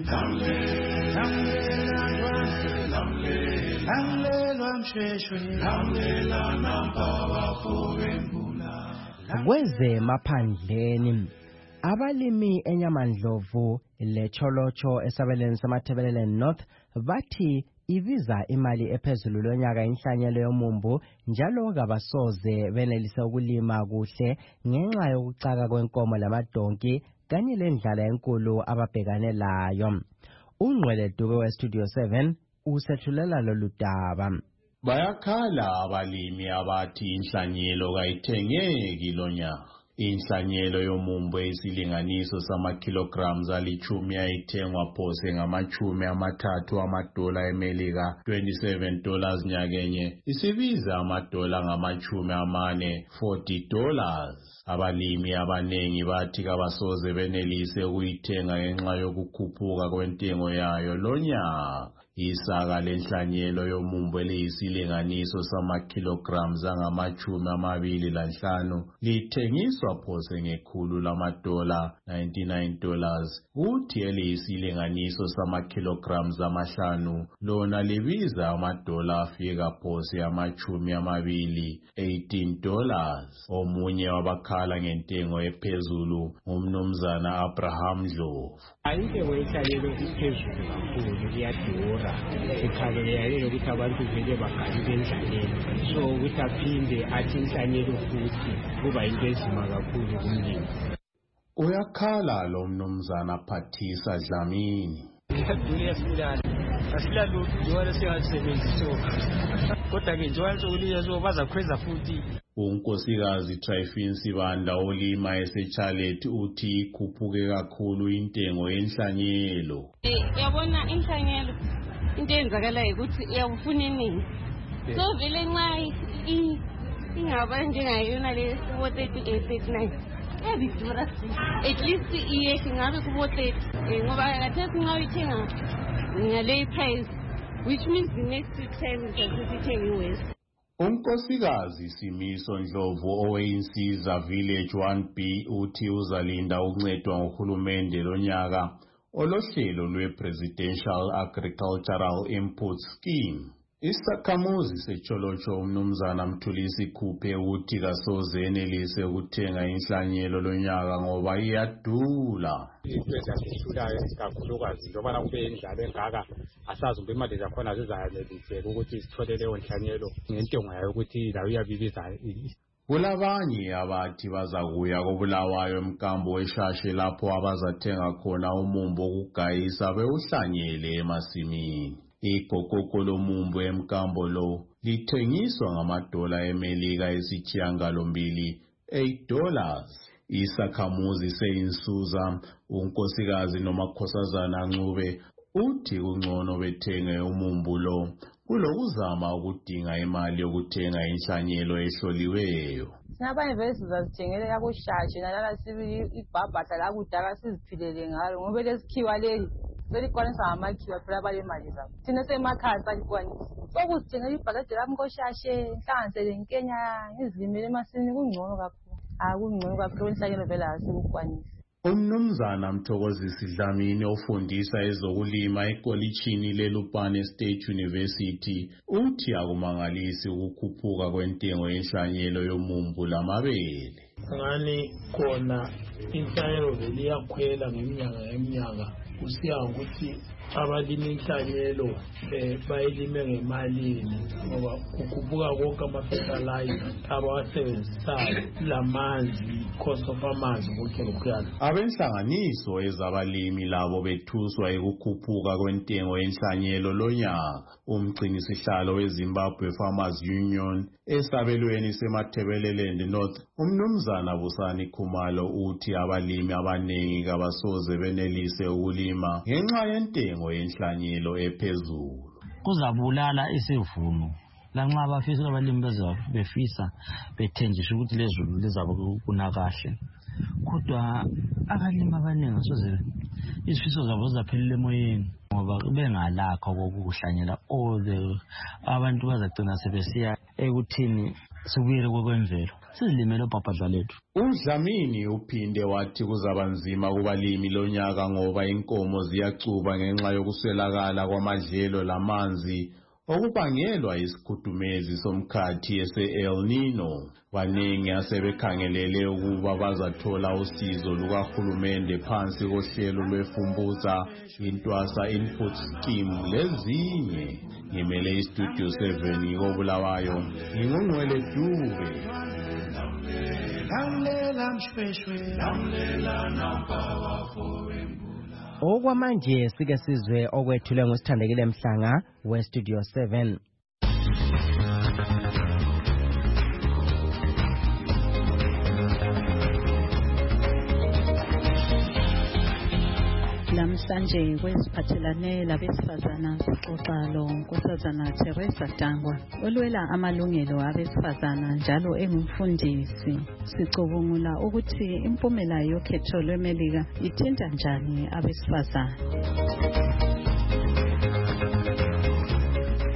lamlela msheshwe, lamlela nampaba fubembula. Kweze maphandleni abalimi eNyamandlovu leCholocho esabelweni samathebelele North bathi ibiza imali ephezulu lonyaka inhlanyelo yomumbu njalo kabasoze benelise ukulima kuhle ngenxa yokucaka kwenkomo lamadonki kanye lendlala enkulu ababhekane layo. Ungqwele Dube weStudio 7 usethulela lolu daba. Bayakhala abalimi abathi inhlanyelo kayithengeki lonyaka. Inhlanyelo yomumbu isilinganiso sama-kilograms alichumi ayithengwa phose $30 eMelika, $27 nyakenye, isibiza $40 $40. Abalimi abanengi bathi kabasoze benelise ukuyithenga ngenxa yokukhuphuka kwentengo yayo lonyaka. Isaka lenhlanyelo yomumbu eliyisilinganiso sama-kilograms angama-25 lithengiswa phose ngekhulu lama-$99, kuthi eliyisilinganiso sama-kilograms amahlanu lona libiza ama-$20 afika phose ama-20, $18. Omunye wabakhala ngentengo ephezulu ngumnumzana Abraham Dlovu. Intengo yenhlanyelo iphezulu kakhulu, iyadura. Sikhalelele ukuthi abantu vele bagalile endlaleni, so ukuthi aphinde athi inhlanyelo futhi kuba into enzima kakhulu kumlimi. Uyakhala lo mnumzana Phathisa Dlamini. Iyadura, iyasibulala. Asilalutho njengoba singasebenzi so. Kodwa-ke njengoba sokuliya so bazakhweza futhi. Unkosikazi Tryphon Sibanda olima eseCharlotte uthi ikhuphuke kakhulu intengo yenhlanyelo. Yabona inhlanyelo into eyenzakalayo ukuthi iyawufuna iningi. So vele nxa ingaba njengayona le kubo 38, 39 ebidura at least iyehle ngabe kubo 30 ngoba khathesi nxa uyithenga ngale price which means the next week time uzasithenga iwest. Unkosikazi Simiso Ndlovu oweyinsiza Village 1B uthi uzalinda ukuncedwa ngohulumende lonyaka olohlelo lwe-Presidential Agricultural Input Scheme. Isakhamuzi seCholocho umnumzana Mthulisi Khuphe uthi kasoze enelise ukuthenga inhlanyelo lonyaka ngoba iyadula. Izinto ezidlulayo kakhulukazi njengoba kube indlala engaka asazi umbe imali zakhona zizayeneliseka ukuthi sithole leyo nhlanyelo ngentengo yayo ukuthi layo iyabibiza. Kulabanye abathi bazakuya koBulawayo eMkambo weShashe lapho abazathenga khona umumbu wokugayisa bewuhlanyele emasimini. Igokoko lomumbu eMkambo lo lithengiswa ngama-$8 eMelika $8. Isakhamuzi seyinsuza unkosikazi noMakhosazana Ncube uthi kungcono bethenge umumbu lo kulokuzama ukudinga imali yokuthenga inhlanyelo ehloliweyo. Sinabanye vele sizazithengele kakushashe nalala sibili ibhabhatha la kudala siziphilele ngalo ngoba lesikhiwa leli selikwanisa ngamakhiwa phela balemali zabo. Thina semakhaya salikwanisa. Sokuzithengela ibhakede lami koshashe nhlanganisele Nkenya ngizilimele emasimini kungcono kakhulu. Kungcono kakhulu inhlanyelo vele asikukwanisa. Umnumzana Mthokozisi Dlamini ofundisa ezokulima ekolitshini leLupane State University uthi akumangalisi ukukhuphuka kwentengo yenhlanyelo yomumbu lamabele. Ngani khona inhlanyelo vele iyakhwela ngeminyaka kusiya ukuthi abalimi inhlanyelo bayilime ngemalini ngoba kukhuphuka konke ama-fertilizer abawasebenzisayo, lamanzi, cost of amanzi konke lokhuyana. Abenhlanganiso ezabalimi labo bethuswa ekukhuphuka kwentengo yenhlanyelo lonyaka. Umgcinisihlalo weZimbabwe Farmers Union esabelweni seMathebeleland North umnumzana Busani Khumalo uthi abalimi abanengi kabasoze benelise ukulima ngenxa yentengo yenhlanyelo ephezulu. Kuzabulala isivuno lanxa abafisa abalimi befisa bethenjiswa ukuthi lezulu lizaba kuna kahle, kodwa abalimi abaningi asoze izifiso zabo zaphelele emoyeni ngoba bengalakho kokuhlanyela. Abantu bazagcina sebesiya ekuthini sibuyele kwemvelo sizilimele ubhabhadla lethu. UDlamini uphinde wathi kuzaba nzima kubalimi lonyaka ngoba inkomo ziyacuba ngenxa yokuswelakala kwamadlelo lamanzi okubangelwa isikhudumezi somkhathi ese-El Nino. Baningi asebekhangelele ukuba bazathola usizo lukahulumende phansi kohlelo lwefumbuza intwasa input scheme lezinye. Ngimele iStudio 7 koBulawayo ngingungcwele Dube. Okwamanje sike sizwe okwethulwe ngusithandekile Mhlanga weStudio 7. Namhlanje kweziphathelane labesifazana sixoxa lo Nkosazana Teresa Dangwa olwela amalungelo abesifazana njalo engumfundisi. Sicubungula ukuthi impumela yokhetho lweMelika ithinta njani abesifazana.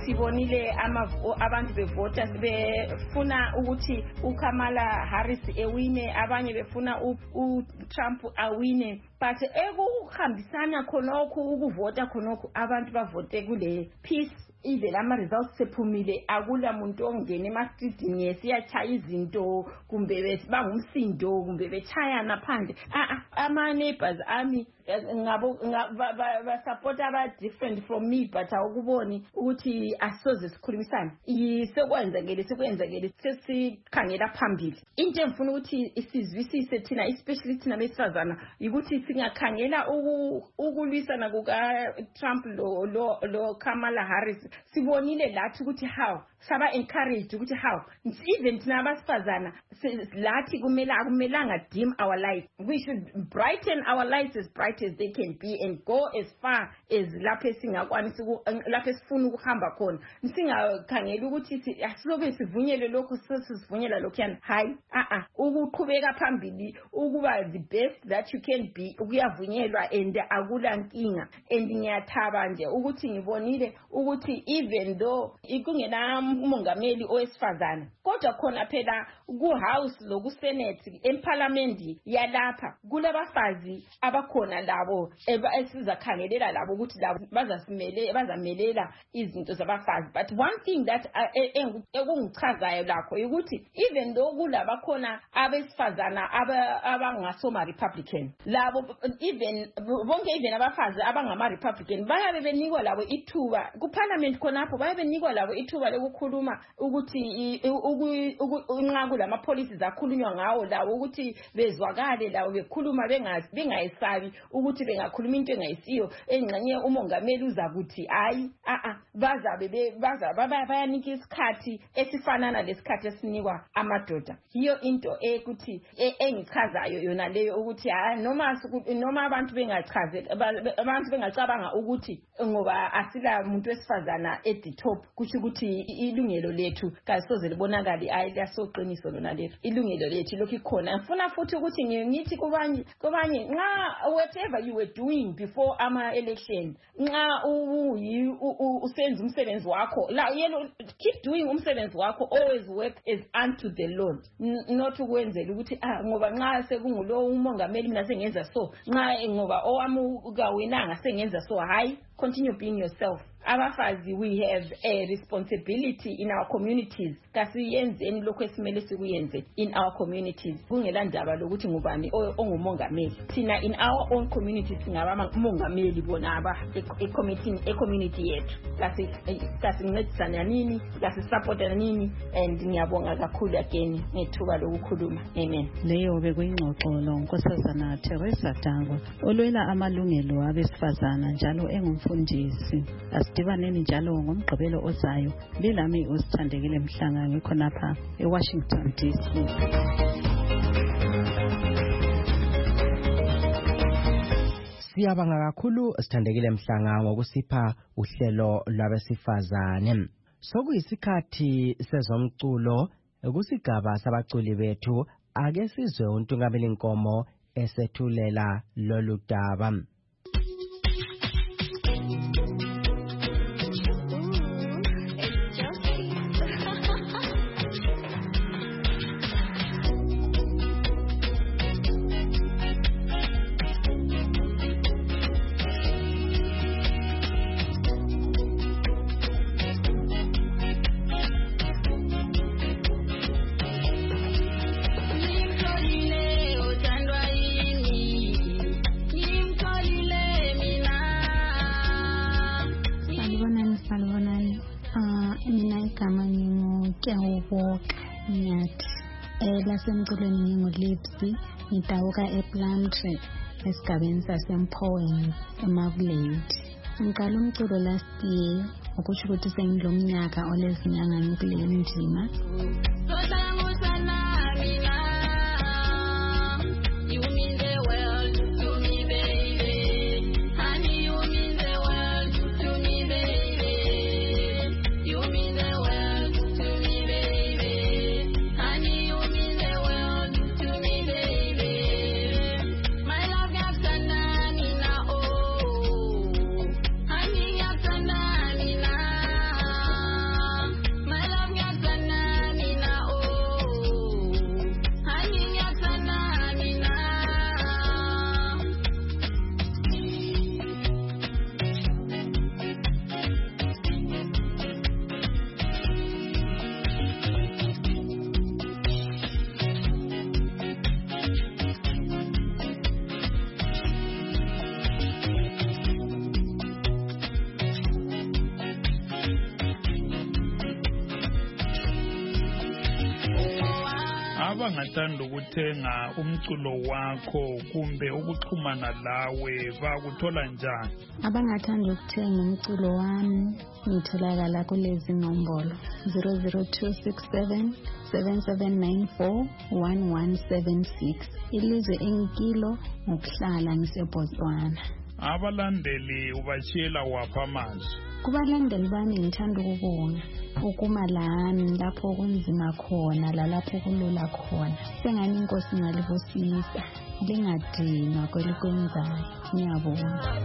sibonile abantu bevota befuna ukuthi uKamala Harris ewine, abanye befuna uTrump awine, but ekuhambisana khonokho ukuvota khonokho abantu bavote kule peace. Even ama-results sephumile akula muntu ongena emastridini siyachaya izinto kumbe bangumsindo kumbe bechayana phandle. Ama-neighbors ami ba-support aba-different from me, but awukuboni ukuthi asisoze sikhulumisane. Sekwenzakele sesikhangela phambili. Into engifuna ukuthi isizwisise thina, especially thina besifazana, ukuthi singakhangela ukulwisana kuka-Trump lo Kamala Harris. Sibonile lathi ukuthi how saba encourage ukuthi how even thina abasifazana lathi akumelanga dim our life. We should brighten our lives as bright as they can be and go as far as lapho esingakwanisi lapho esifuna ukuhamba khona. Singakhangela ukuthi asilobe sivunyelwe lokho sesivunyela lokhuyana. Hayi, ukuqhubeka phambili ukuba the best that you can be kuyavunyelwa and akula nkinga. And ngiyathaba nje ukuthi ngibonile ukuthi even though ikungena umongameli owesifazana, kodwa khona phela ku-house loku-senate eparliament yalapha kulabafazi abakhona labo esizakhangelela labo ukuthi labo bazamelela izinto zabafazi. But one thing that ekungichazayo lakho ukuthi even though kulabakhona abesifazana abangasoma-Republican, labo bonke abafazi abangama-Republican bayabe benikwa labo ithuba kuparliament khonapho, bayabe benikwa labo ithuba lokukhuluma ukuthi nxa kulama-policies akhulunywa ngawo lawo ukuthi bezwakale lawo bekhuluma bengayesabi ukuthi bengakhuluma into engayisiyo engxenye umongameli uzakuthi hayi bayanika isikhathi esifanana lesikhathi esinikwa amadoda. Hiyo into ukuthi engichazayo yona leyo ukuthi noma abantu bengacabanga ukuthi ngoba asila muntu wesifazana at the top kusho ukuthi ilungelo lethu kasoze libonakali lasoqiniso lona lethu. Ilungelo lethu lokho ikhona. Ngifuna futhi ukuthi ngithi kubanye nxa whatever you were doing before ama-election, nxa usenza umsebenzi wakho keep doing umsebenzi wakho, always work as unto the Lord, not ukwenzela ukuthi ngoba nxa sekungulo umongameli mina sengenza so, nxa ngoba owami ukawinanga sengenza so. Hayi, continue being yourself. Abafazi, we have a responsibility in our communities. Kasiyenzeni lokho esimele sikuyenze in our communities. Kungela ndaba lokuthi ngubani ongumongameli. Thina in our own communities singaba umongameli bona aba community yethu. Kasincedisana nini, kasisupport nini, and ngiyabonga kakhulu again ngethuba lokukhuluma. Amen. Leyo bekuyingxoxo nonkosazana Teresa Dangwa olwela amalungelo abesifazana njalo engumfundisi. Asidibaneni njalo ngomgqibelo ozayo. Lilami uSithandekile Mhlanga ngikhonapha eWashington DC. Siyabonga kakhulu Sithandekile Mhlanga ngokusipha uhlelo lwabesifazane. Sokuyisikhathi sezomculo kusigaba sabaculi bethu. Ake sizwe uNtungameli Nkomo esethulela lolu daba. Lasemculweni ngingulipsi ngidawuka ePlumtree esigabeni sasempoweni eMarmalade. Ngiqala umculo last year okusho ukuthi sengilomnyaka olezinyanga ngikule ndima. abangathanda ukuthenga umculo wakho kumbe ukuxhumana lawe bakuthola njani? Abangathanda ukuthenga umculo wami ngitholakala kulezi nombolo 00267 7794 1176. Ilizwe engikilo ngokuhlala ngiseBotswana. Abalandeli ubashiyela wapha manje? Kubalandeli bami ngithanda ukubonga ukuma lami lapho kunzima khona lalapho kulula khona. Sengani inkosi ngalibusisa lingadinwa kwelikwenzayo. Ngiyabonga.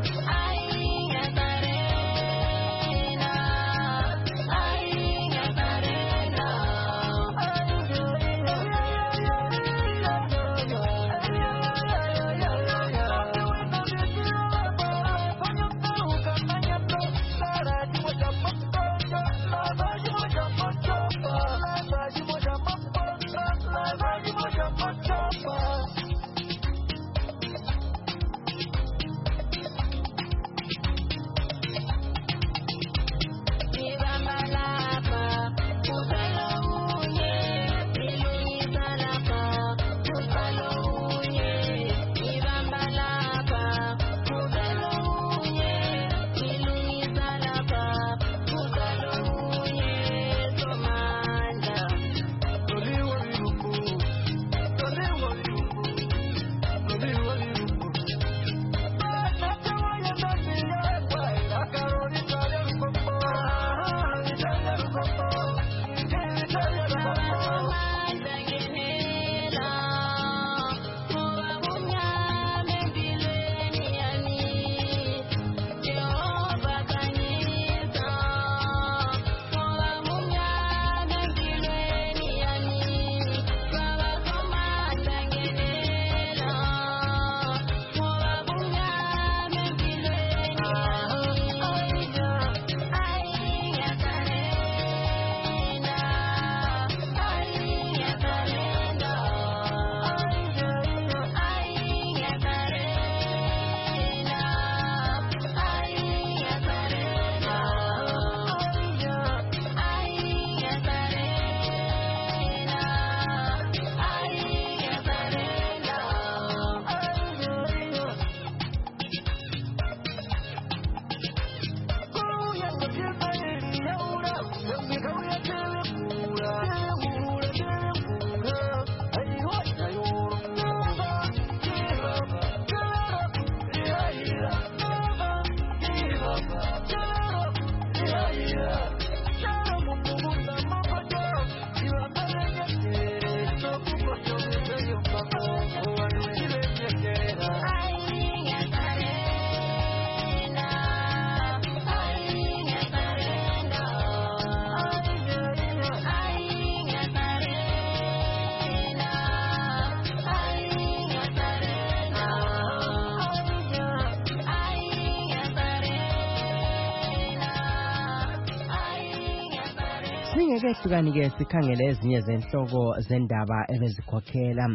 Singeke sikhangele ezinye zenhloko zendaba ebezikhokhela.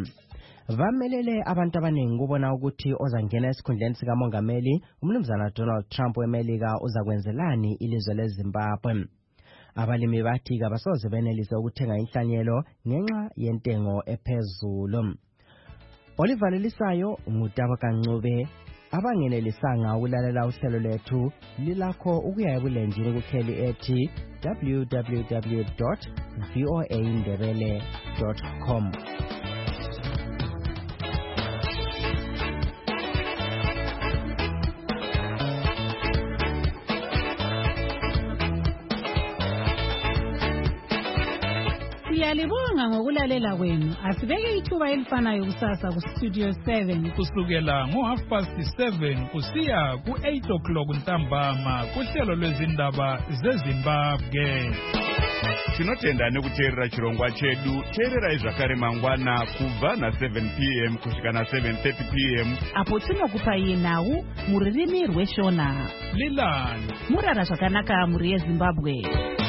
Vamelele abantu abaningi kubona ukuthi ozangena esikhundleni sikamongameli umnumzana Donald Trump weMelika uzakwenzelani ilizwe leZimbabwe. Abalimi bathi kabasoze benelise ukuthenga inhlanyelo ngenxa yentengo ephezulu. Oliver Lisayo ngutaba kaNcube. Abangenelisanga ukulalela uhlelo lethu lilakho ukuya ebulenjini kukheli ethi www.voaindebele.com. Siyalibonga ngokulalela kwenu. Asibeke ithuba elifanayo kusasa ku Studio 7 kusukela ngo7:30 kusiya ku8 o'clock ntambama kuhlelo lwezindaba zeZimbabwe. Tinotenda nekuteerera chirongwa chedu. Teerera zvakare mangwana kubva na7 p.m. kusvika na7:30 p.m. apo tinokupai nhau muririmi rweshona. Lilani murara zvakanaka muri yeZimbabwe.